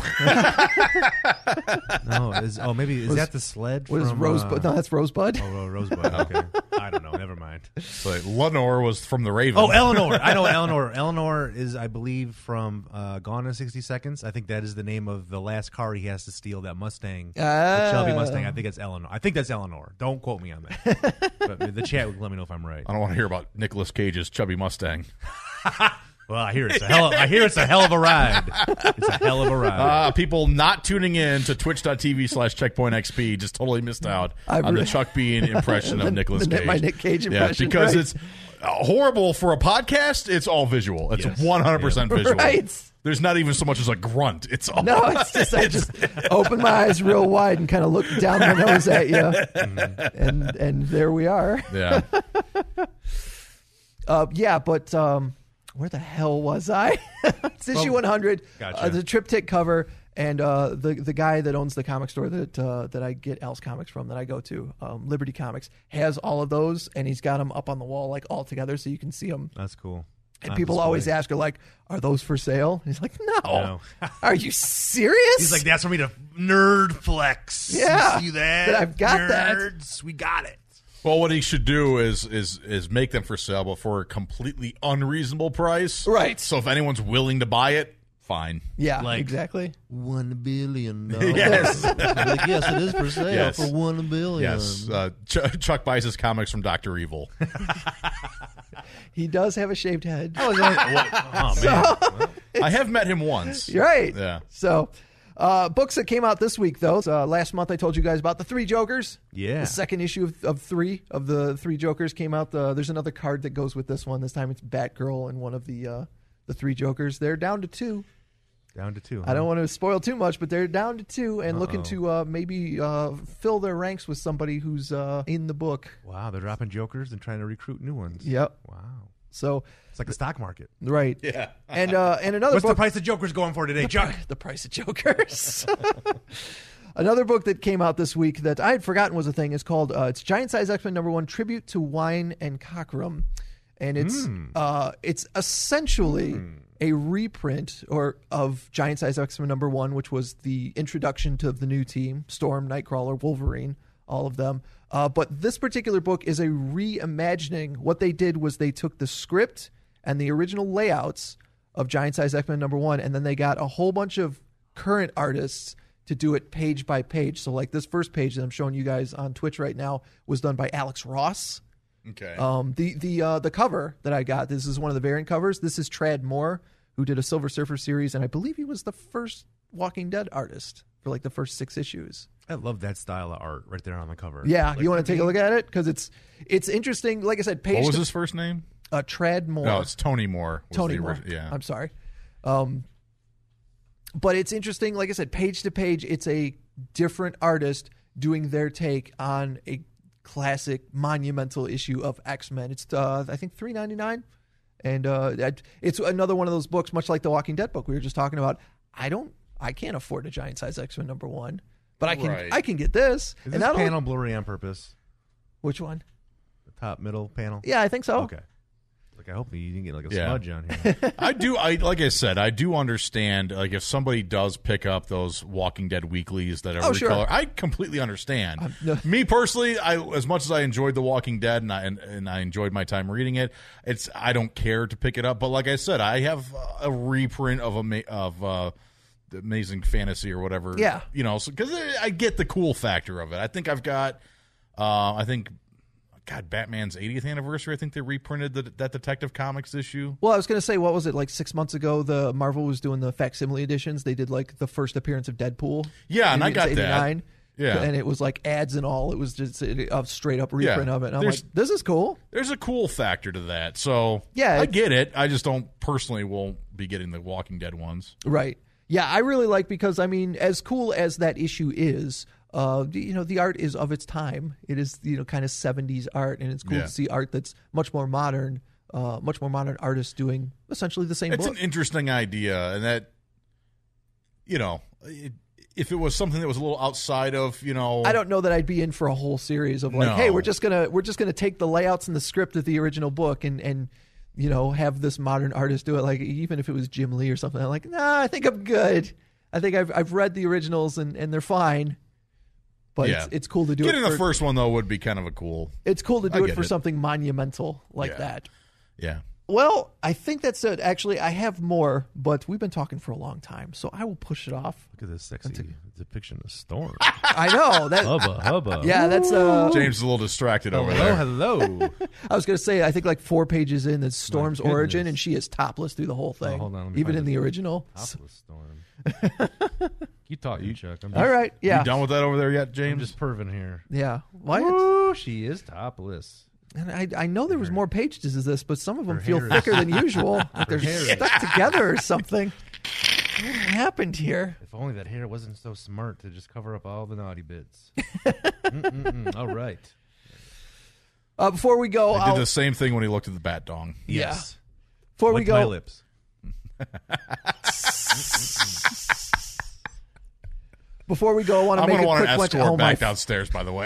Speaker 1: no, is, oh maybe is
Speaker 5: was,
Speaker 1: that the sled?
Speaker 5: What
Speaker 1: from,
Speaker 5: is Rosebud?
Speaker 1: Uh,
Speaker 5: No, that's Rosebud.
Speaker 1: Oh, Rosebud. Okay, I don't know. Never mind.
Speaker 7: So Lenore was from the Raven.
Speaker 1: Oh, Eleanor. I know Eleanor. Eleanor is, I believe, from uh, Gone in sixty seconds. I think that is the name of the last car he has to steal. That Mustang,
Speaker 5: uh,
Speaker 1: the Shelby Mustang. I think it's Eleanor. I think that's Eleanor. Don't quote me on that. But the chat will let me know if I'm right.
Speaker 7: I don't want to hear about Nicolas Cage's chubby Mustang.
Speaker 1: Well, I hear it's a hell. Of, I hear it's a hell of a ride. It's a hell of a ride.
Speaker 7: Uh, people not tuning in to twitch.tv slash checkpoint XP just totally missed out
Speaker 5: I've
Speaker 7: on
Speaker 5: re-
Speaker 7: the Chuck Bean impression
Speaker 5: the,
Speaker 7: of Nicolas
Speaker 5: the,
Speaker 7: Cage.
Speaker 5: My Nick Cage impression.
Speaker 7: Yeah, because
Speaker 5: right.
Speaker 7: it's horrible for a podcast. It's all visual. It's
Speaker 1: Yes.
Speaker 7: one hundred percent
Speaker 1: Yeah.
Speaker 7: visual.
Speaker 5: Right.
Speaker 7: There's not even so much as a grunt. It's all
Speaker 5: No, it's just I just open my eyes real wide and kind of look down my nose at you, and and there we are.
Speaker 7: Yeah.
Speaker 5: uh, yeah, but um, where the hell was I? It's issue
Speaker 1: Oh,
Speaker 5: one hundred.
Speaker 1: gotcha.
Speaker 5: Uh, the triptych cover, and uh, the the guy that owns the comic store that uh, that I get Al's comics from, that I go to, um, Liberty Comics, has all of those, and he's got them up on the wall like all together, so you can see them.
Speaker 1: That's cool.
Speaker 5: And
Speaker 1: On
Speaker 5: people
Speaker 1: display.
Speaker 5: always ask her like, "Are those for sale?" And he's like, "No."
Speaker 1: No.
Speaker 5: Are you serious?
Speaker 1: He's like, that's for me to nerd flex.
Speaker 5: Yeah,
Speaker 1: You see that?
Speaker 5: that I've got that.
Speaker 1: Nerds, we got it.
Speaker 7: Well, what he should do is is is make them for sale, but for a completely unreasonable price.
Speaker 5: Right.
Speaker 7: So if anyone's willing to buy it, fine.
Speaker 5: Yeah,
Speaker 1: Like-
Speaker 5: exactly.
Speaker 6: One billion dollars.
Speaker 7: Yes.
Speaker 6: Like, yes, it is for sale
Speaker 7: Yes.
Speaker 6: for one billion.
Speaker 7: Yes. Uh, Ch- Chuck buys his comics from Doctor Evil.
Speaker 5: He does have a shaved head.
Speaker 1: Oh, man.
Speaker 7: I have met him once.
Speaker 5: You're right.
Speaker 7: Yeah.
Speaker 5: So, uh, books that came out this week, though. Uh, last month, I told you guys about the Three Jokers.
Speaker 1: Yeah.
Speaker 5: The second issue of, of three of the Three Jokers came out. Uh, there's another card that goes with this one. This time, it's Batgirl and one of the uh, the Three Jokers. They're down to two.
Speaker 1: Down to two.
Speaker 5: I don't want to spoil too much, but they're down to two and looking
Speaker 1: Uh-oh.
Speaker 5: to uh, maybe uh, fill their ranks with somebody who's uh, in the book.
Speaker 1: Wow, they're dropping jokers and trying to recruit new ones.
Speaker 5: Yep.
Speaker 1: Wow.
Speaker 5: So,
Speaker 1: It's like the stock market.
Speaker 5: right.
Speaker 7: Yeah.
Speaker 5: And uh, and another
Speaker 1: What's
Speaker 5: book.
Speaker 1: the price of jokers going for today, Chuck?
Speaker 5: The price of Jokers. Another book that came out this week that I had forgotten was a thing is called uh, it's Giant Size X-Men number one, Tribute to Wine and Cockrum. And it's
Speaker 1: Hmm.
Speaker 5: uh, it's essentially a reprint or of Giant Size X-Men number one, which was the introduction to the new team, Storm, Nightcrawler, Wolverine, all of them. Uh, but this particular book is a reimagining. What they did was they took the script and the original layouts of Giant Size X-Men number one, and then they got a whole bunch of current artists to do it page by page. So like this first page that I'm showing you guys on Twitch right now was done by Alex Ross.
Speaker 7: Okay.
Speaker 5: Um, the the uh, the cover that I got, this is one of the variant covers. This is Trad Moore, who did a Silver Surfer series, and I believe he was the first Walking Dead artist for like the first six issues.
Speaker 1: I love that style of art right there on the cover.
Speaker 5: Yeah,
Speaker 1: Like,
Speaker 5: you want to take a look at it because it's it's interesting. Like I said, page
Speaker 7: What was
Speaker 5: to-
Speaker 7: his first name?
Speaker 5: uh, Trad Moore.
Speaker 7: No, it's Tony Moore. was
Speaker 5: Tony
Speaker 7: the
Speaker 5: Moore.
Speaker 7: ori- Yeah.
Speaker 5: I'm sorry. Um, but it's interesting. Like I said, page to page, it's a different artist doing their take on a classic monumental issue of X-Men. It's uh, I think three ninety-nine, and uh, that- it's another one of those books, much like the Walking Dead book we were just talking about. I don't, I can't afford a Giant Size X-Men number one, but I can,
Speaker 7: Right.
Speaker 5: I can get this.
Speaker 1: Is
Speaker 5: and
Speaker 1: this
Speaker 5: not only-
Speaker 1: panel blurry on purpose?
Speaker 5: which one?
Speaker 1: The top middle panel?
Speaker 5: Yeah, I think so.
Speaker 1: Okay. Like, I hope you didn't get like a
Speaker 7: Yeah.
Speaker 1: smudge on here.
Speaker 7: I do. I like I said, I do understand. Like if somebody does pick up those Walking Dead weeklies that are
Speaker 5: Oh, sure.
Speaker 7: recolor, I completely understand.
Speaker 5: Um, no.
Speaker 7: Me personally, I as much as I enjoyed the Walking Dead and I and, and I enjoyed my time reading it, it's I don't care to pick it up. But like I said, I have a reprint of a ma- of uh, the Amazing Fantasy or whatever.
Speaker 5: Yeah.
Speaker 7: you know, because I get the cool factor of it. I think I've got. Uh, I think. God, Batman's eightieth anniversary. I think they reprinted the, that Detective Comics issue.
Speaker 5: Well, I was going to say, what was it, like six months ago, the Marvel was doing the facsimile editions. They did, like, the first appearance of Deadpool.
Speaker 7: Yeah, and I
Speaker 5: Maybe it's
Speaker 7: got that.
Speaker 5: eighty-nine.
Speaker 7: Yeah.
Speaker 5: And it was, like, ads and all. It was just a, a straight-up reprint
Speaker 7: Yeah.
Speaker 5: of it. And I'm
Speaker 7: There's-
Speaker 5: like, this is cool.
Speaker 7: There's a cool factor to that. So,
Speaker 5: Yeah,
Speaker 7: I
Speaker 5: it's-
Speaker 7: get it. I just don't personally won't be getting the Walking Dead ones.
Speaker 5: Right. Yeah, I really like because, I mean, as cool as that issue is, uh, you know, the art is of its time. It is, you know, kind of seventies art, and it's cool
Speaker 7: Yeah.
Speaker 5: to see art that's much more modern, uh, much more modern artists doing essentially the same
Speaker 7: It's
Speaker 5: book.
Speaker 7: an interesting idea, and that, you know, it, if it was something that was a little outside of, you know,
Speaker 5: I don't know that I'd be in for a whole series of like,
Speaker 7: No.
Speaker 5: hey, we're just gonna we're just gonna take the layouts and the script of the original book and and you know have this modern artist do it. Like even if it was Jim Lee or something, I'm like, nah, I think I'm good. I think I've I've read the originals and, and they're fine. But
Speaker 7: Yeah.
Speaker 5: it's it's cool to do
Speaker 7: getting
Speaker 5: it. For,
Speaker 7: the first one though would be kind of a cool.
Speaker 5: it's cool to
Speaker 7: I
Speaker 5: do it
Speaker 7: get
Speaker 5: for
Speaker 7: it.
Speaker 5: something monumental like
Speaker 7: Yeah.
Speaker 5: that.
Speaker 7: Yeah.
Speaker 5: Well, I think that's it. Actually, I have more, but we've been talking for a long time, so I will push it off.
Speaker 1: Look at this sexy depiction of Storm.
Speaker 5: I know that.
Speaker 1: hubba, hubba.
Speaker 5: Yeah, that's uh.
Speaker 7: James is a little distracted over
Speaker 1: Hello,
Speaker 7: there.
Speaker 1: hello.
Speaker 5: I was going to say, I think like four pages in, it's Storm's
Speaker 1: goodness.
Speaker 5: origin, and she is topless through the whole thing.
Speaker 1: Oh, hold on, let me
Speaker 5: even
Speaker 1: find
Speaker 5: in
Speaker 1: this.
Speaker 5: the original.
Speaker 1: Topless Storm. Keep talking, Chuck. I'm just,
Speaker 5: All right, yeah,
Speaker 7: You done with that over there yet,
Speaker 1: I'm
Speaker 7: James?
Speaker 1: just perving here.
Speaker 5: yeah. Why?
Speaker 1: Ooh, she is topless.
Speaker 5: And I, I know there was more pages as this, but some of them
Speaker 1: Her
Speaker 5: feel
Speaker 1: hair is-
Speaker 5: thicker than usual. Like they're
Speaker 1: hair is-
Speaker 5: stuck together or something. What happened here?
Speaker 1: If only that hair wasn't so smart to just cover up all the naughty bits. Mm-mm-mm. All right.
Speaker 5: Uh, before we go,
Speaker 7: I
Speaker 5: I'll,
Speaker 7: did the same thing when he looked at the bat dong.
Speaker 5: Yeah.
Speaker 1: Yes.
Speaker 5: Before we
Speaker 1: Licked
Speaker 5: go,
Speaker 1: my lips.
Speaker 5: Before we go, I want to
Speaker 7: I'm
Speaker 5: make
Speaker 7: gonna
Speaker 5: a
Speaker 7: want
Speaker 5: quick
Speaker 7: an
Speaker 5: one.
Speaker 7: escort
Speaker 5: Oh,
Speaker 7: back
Speaker 5: my
Speaker 7: downstairs, by the way.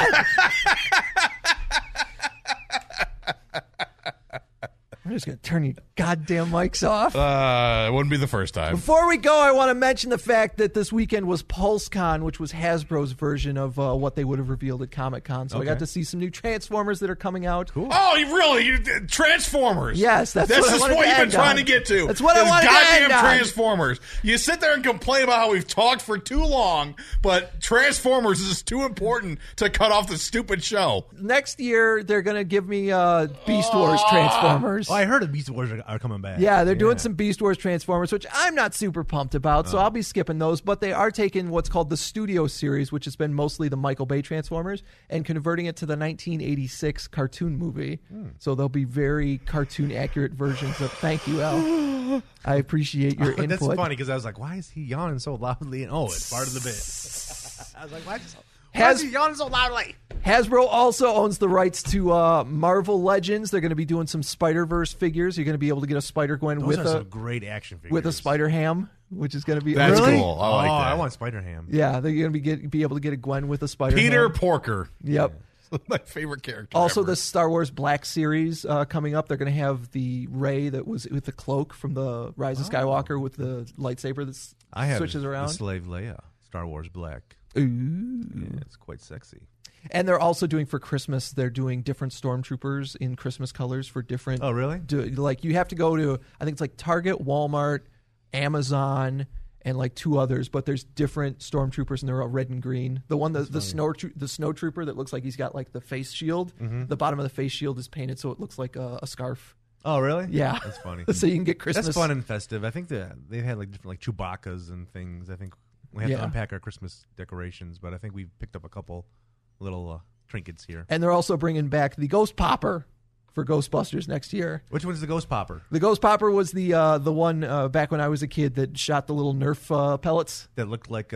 Speaker 5: I'm just going to turn your goddamn mics off.
Speaker 7: Uh, it wouldn't be the first time.
Speaker 5: Before we go, I want to mention the fact that this weekend was PulseCon, which was Hasbro's version of uh, what they would have revealed at Comic-Con. So
Speaker 1: Okay.
Speaker 5: I got to see some new Transformers that are coming out.
Speaker 1: Cool.
Speaker 7: Oh, you really? You, Transformers.
Speaker 5: Yes, that's
Speaker 7: this
Speaker 5: what I
Speaker 7: is
Speaker 5: wanted
Speaker 7: what
Speaker 5: to
Speaker 7: you've been
Speaker 5: end
Speaker 7: trying
Speaker 5: on.
Speaker 7: to get to.
Speaker 5: That's what I
Speaker 7: This
Speaker 5: wanted to
Speaker 7: goddamn
Speaker 5: end on.
Speaker 7: Transformers. You sit there and complain about how we've talked for too long, but Transformers is too important to cut off the stupid show.
Speaker 5: Next year, they're going to give me uh, Beast Wars Transformers.
Speaker 1: Oh, I heard the Beast Wars are, are coming back.
Speaker 5: Yeah, they're doing some Beast Wars Transformers, which I'm not super pumped about, so I'll be skipping those. But they are taking what's called the Studio Series, which has been mostly the Michael Bay Transformers, and converting it to the nineteen eighty-six cartoon movie. So they'll be very cartoon-accurate versions of... Thank you, Al. I appreciate your input.
Speaker 1: That's funny because I was like, why is he yawning so loudly? And oh, it's part of the bit. I was like, why is, why
Speaker 5: Has-
Speaker 1: is he yawning so loudly?
Speaker 5: Hasbro also owns the rights to uh, Marvel Legends. They're going to be doing some Spider-Verse figures. You're going to be able to get a Spider-Gwen
Speaker 1: Those
Speaker 5: with
Speaker 1: are
Speaker 5: a
Speaker 1: some great action figures.
Speaker 5: with a Spider-Ham, which is going to be...
Speaker 7: That's
Speaker 5: Really?
Speaker 7: cool. I like
Speaker 1: oh,
Speaker 7: that.
Speaker 1: I want Spider-Ham.
Speaker 5: Yeah, they're going to be get, be able to get a Gwen with a Spider-Ham.
Speaker 7: Peter Porker.
Speaker 5: Yep.
Speaker 7: My favorite character.
Speaker 5: Also,
Speaker 7: ever.
Speaker 5: the Star Wars Black Series uh, coming up. They're going to have the Rey that was with the cloak from the Rise of Skywalker with the lightsaber that
Speaker 1: I have
Speaker 5: switches around.
Speaker 1: the Slave Leia, Star Wars Black.
Speaker 5: Ooh.
Speaker 1: Yeah, it's quite sexy.
Speaker 5: And they're also doing for Christmas, they're doing different stormtroopers in Christmas colors for different...
Speaker 1: Oh, really?
Speaker 5: Do, like, you have to go to, I think it's like Target, Walmart, Amazon, and like two others, but there's different stormtroopers, and they're all red and green. The one, the, the, snow, tro- the snow trooper that looks like he's got like the face shield,
Speaker 1: Mm-hmm.
Speaker 5: the bottom of the face shield is painted so it looks like a, a scarf.
Speaker 1: Oh, really?
Speaker 5: Yeah.
Speaker 1: That's funny.
Speaker 5: So you can get Christmas.
Speaker 1: That's fun and festive. I think that they've had like different like Chewbacca's and things. I think we have
Speaker 5: Yeah.
Speaker 1: to unpack our Christmas decorations, but I think we've picked up a couple little uh, trinkets here.
Speaker 5: And they're also bringing back the Ghost Popper for Ghostbusters next year.
Speaker 1: Which one's the Ghost Popper?
Speaker 5: The Ghost Popper was the uh, the one uh, back when I was a kid that shot the little Nerf uh, pellets.
Speaker 1: That looked like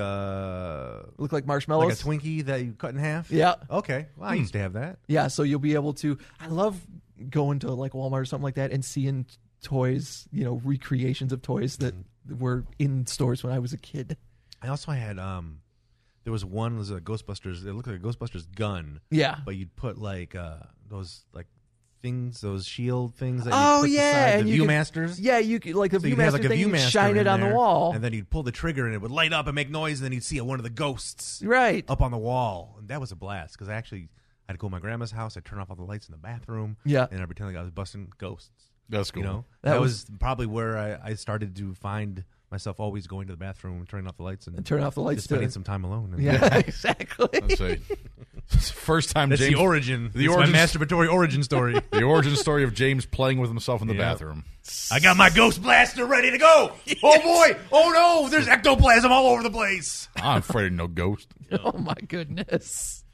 Speaker 1: uh
Speaker 5: Looked like marshmallows.
Speaker 1: like a Twinkie that you cut in half?
Speaker 5: Yeah.
Speaker 1: Okay. Well, I used to have that.
Speaker 5: Yeah, so you'll be able to. I love going to like Walmart or something like that and seeing toys, you know, recreations of toys that were in stores when I was a kid.
Speaker 1: I also had um there was one was a Ghostbusters. It looked like a Ghostbusters gun.
Speaker 5: Yeah.
Speaker 1: But you'd put like uh those like things, those shield things that
Speaker 5: Oh,
Speaker 1: you put
Speaker 5: yeah,
Speaker 1: beside
Speaker 5: and
Speaker 1: the
Speaker 5: you could-
Speaker 1: Viewmasters.
Speaker 5: Yeah, you could like the
Speaker 1: So you'd have
Speaker 5: Viewmaster
Speaker 1: like a
Speaker 5: thing. You could
Speaker 1: Viewmaster
Speaker 5: shine
Speaker 1: in
Speaker 5: it on the
Speaker 1: there,
Speaker 5: wall.
Speaker 1: and then you'd pull the trigger and it would light up and make noise, and then you'd see one of the ghosts
Speaker 5: Right.
Speaker 1: up on the wall, and that was a blast because I actually I'd go to my grandma's house, I'd turn off all the lights in the bathroom,
Speaker 5: Yeah.
Speaker 1: and I'd pretend like I was busting ghosts.
Speaker 7: That's cool.
Speaker 1: You know,
Speaker 5: That
Speaker 1: that,
Speaker 5: was-
Speaker 1: was, probably where I, I started to find myself always going to the bathroom and turning off the lights and,
Speaker 5: And turn off the lights
Speaker 1: just spending
Speaker 5: to-
Speaker 1: some time alone. And
Speaker 5: Yeah, exactly.
Speaker 7: Let's see. It's the first time
Speaker 1: That's
Speaker 7: James.
Speaker 1: the origin.
Speaker 7: The
Speaker 1: That's
Speaker 7: origin.
Speaker 1: my masturbatory origin story.
Speaker 7: The origin story of James playing with himself in the
Speaker 1: Yeah.
Speaker 7: bathroom.
Speaker 1: I got my ghost blaster ready to go. Oh boy! Oh no! There's ectoplasm all over the place.
Speaker 7: I'm afraid of no ghost.
Speaker 5: Oh my goodness.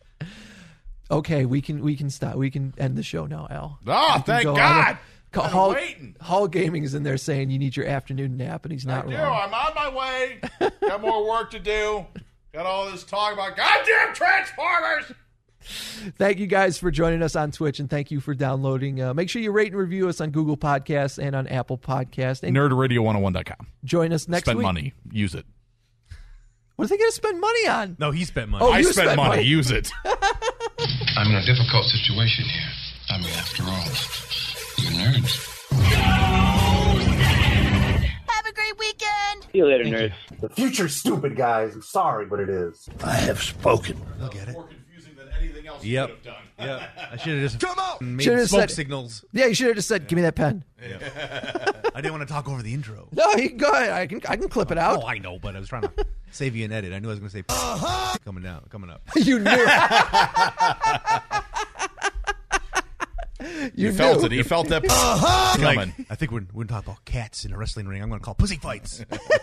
Speaker 5: Okay, we can we can stop. We can end the show now, Al.
Speaker 7: Ah,
Speaker 5: We can
Speaker 7: thank
Speaker 5: go on.
Speaker 7: God.
Speaker 5: Call,
Speaker 7: I've been
Speaker 5: Hall,
Speaker 7: waiting.
Speaker 5: Hall Gaming is in there saying you need your afternoon nap, and he's
Speaker 7: I
Speaker 5: not
Speaker 7: do.
Speaker 5: wrong.
Speaker 7: I'm on my way. Got more work to do. Got all this talk about goddamn Transformers.
Speaker 5: Thank you guys for joining us on Twitch, and thank you for downloading. Uh, make sure you rate and review us on Google Podcasts and on Apple Podcasts. And
Speaker 7: nerd radio one oh one dot com.
Speaker 5: join us next
Speaker 7: Spend
Speaker 5: week.
Speaker 7: money. Use it.
Speaker 5: What are they going to spend money on?
Speaker 1: No, he spent money.
Speaker 5: Oh,
Speaker 7: I
Speaker 5: you
Speaker 7: spent
Speaker 5: spent
Speaker 7: money.
Speaker 5: money.
Speaker 7: Use it.
Speaker 11: I'm in a difficult situation here. I mean, after all, you're nerds.
Speaker 12: Have a great weekend.
Speaker 9: See you later, nerds.
Speaker 13: The future's stupid, guys. I'm sorry, but it is. I have spoken.
Speaker 1: Look at it.
Speaker 7: More confusing than anything else
Speaker 1: Yep.
Speaker 7: you could have done.
Speaker 1: Yep. I should have just
Speaker 11: Come out.
Speaker 1: made
Speaker 5: Should've
Speaker 1: smoke
Speaker 5: said-
Speaker 1: signals.
Speaker 5: Yeah, you should have just said, "Give me that pen."
Speaker 1: I didn't want to talk over the intro.
Speaker 5: No, you can go ahead. I can I can clip it out.
Speaker 1: Oh, I know, but I was trying to save you an edit. I knew I was going to say
Speaker 5: Uh-huh.
Speaker 1: coming down, coming up.
Speaker 5: You knew.
Speaker 7: You,
Speaker 5: You
Speaker 7: felt
Speaker 5: knew.
Speaker 7: it. He felt that
Speaker 1: Like,
Speaker 7: coming.
Speaker 1: I think we're we're going to talk about cats in a wrestling ring. I'm going to call pussy fights.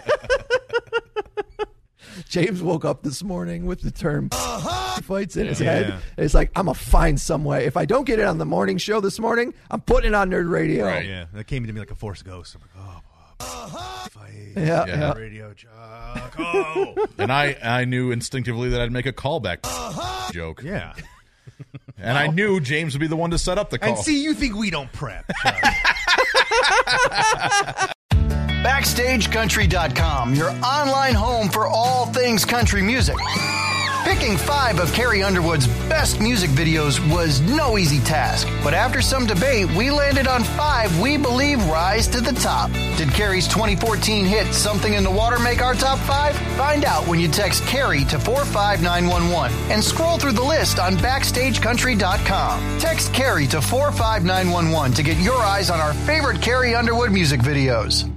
Speaker 5: James woke up this morning with the term fights in his
Speaker 1: Yeah.
Speaker 5: head. And it's like, I'm going to find some way. If I don't get it on the morning show this morning, I'm putting it on Nerd Radio.
Speaker 7: Right.
Speaker 1: Yeah, that came to me like a force ghost. I'm like, oh, fight.
Speaker 5: Yeah,
Speaker 7: Yeah.
Speaker 5: yeah.
Speaker 1: Radio Chuck. Oh,
Speaker 7: And I, I knew instinctively that I'd make a callback joke.
Speaker 1: yeah.
Speaker 7: And I knew James would be the one to set up the call.
Speaker 1: And see, you think we don't prep. Chuck.
Speaker 8: Backstage Country dot com, your online home for all things country music. Picking five of Carrie Underwood's best music videos was no easy task, but after some debate, we landed on five we believe rise to the top. Did Carrie's twenty fourteen hit Something in the Water make our top five? Find out when you text Carrie to four five nine one one and scroll through the list on Backstage Country dot com. Text Carrie to four five nine one one to get your eyes on our favorite Carrie Underwood music videos.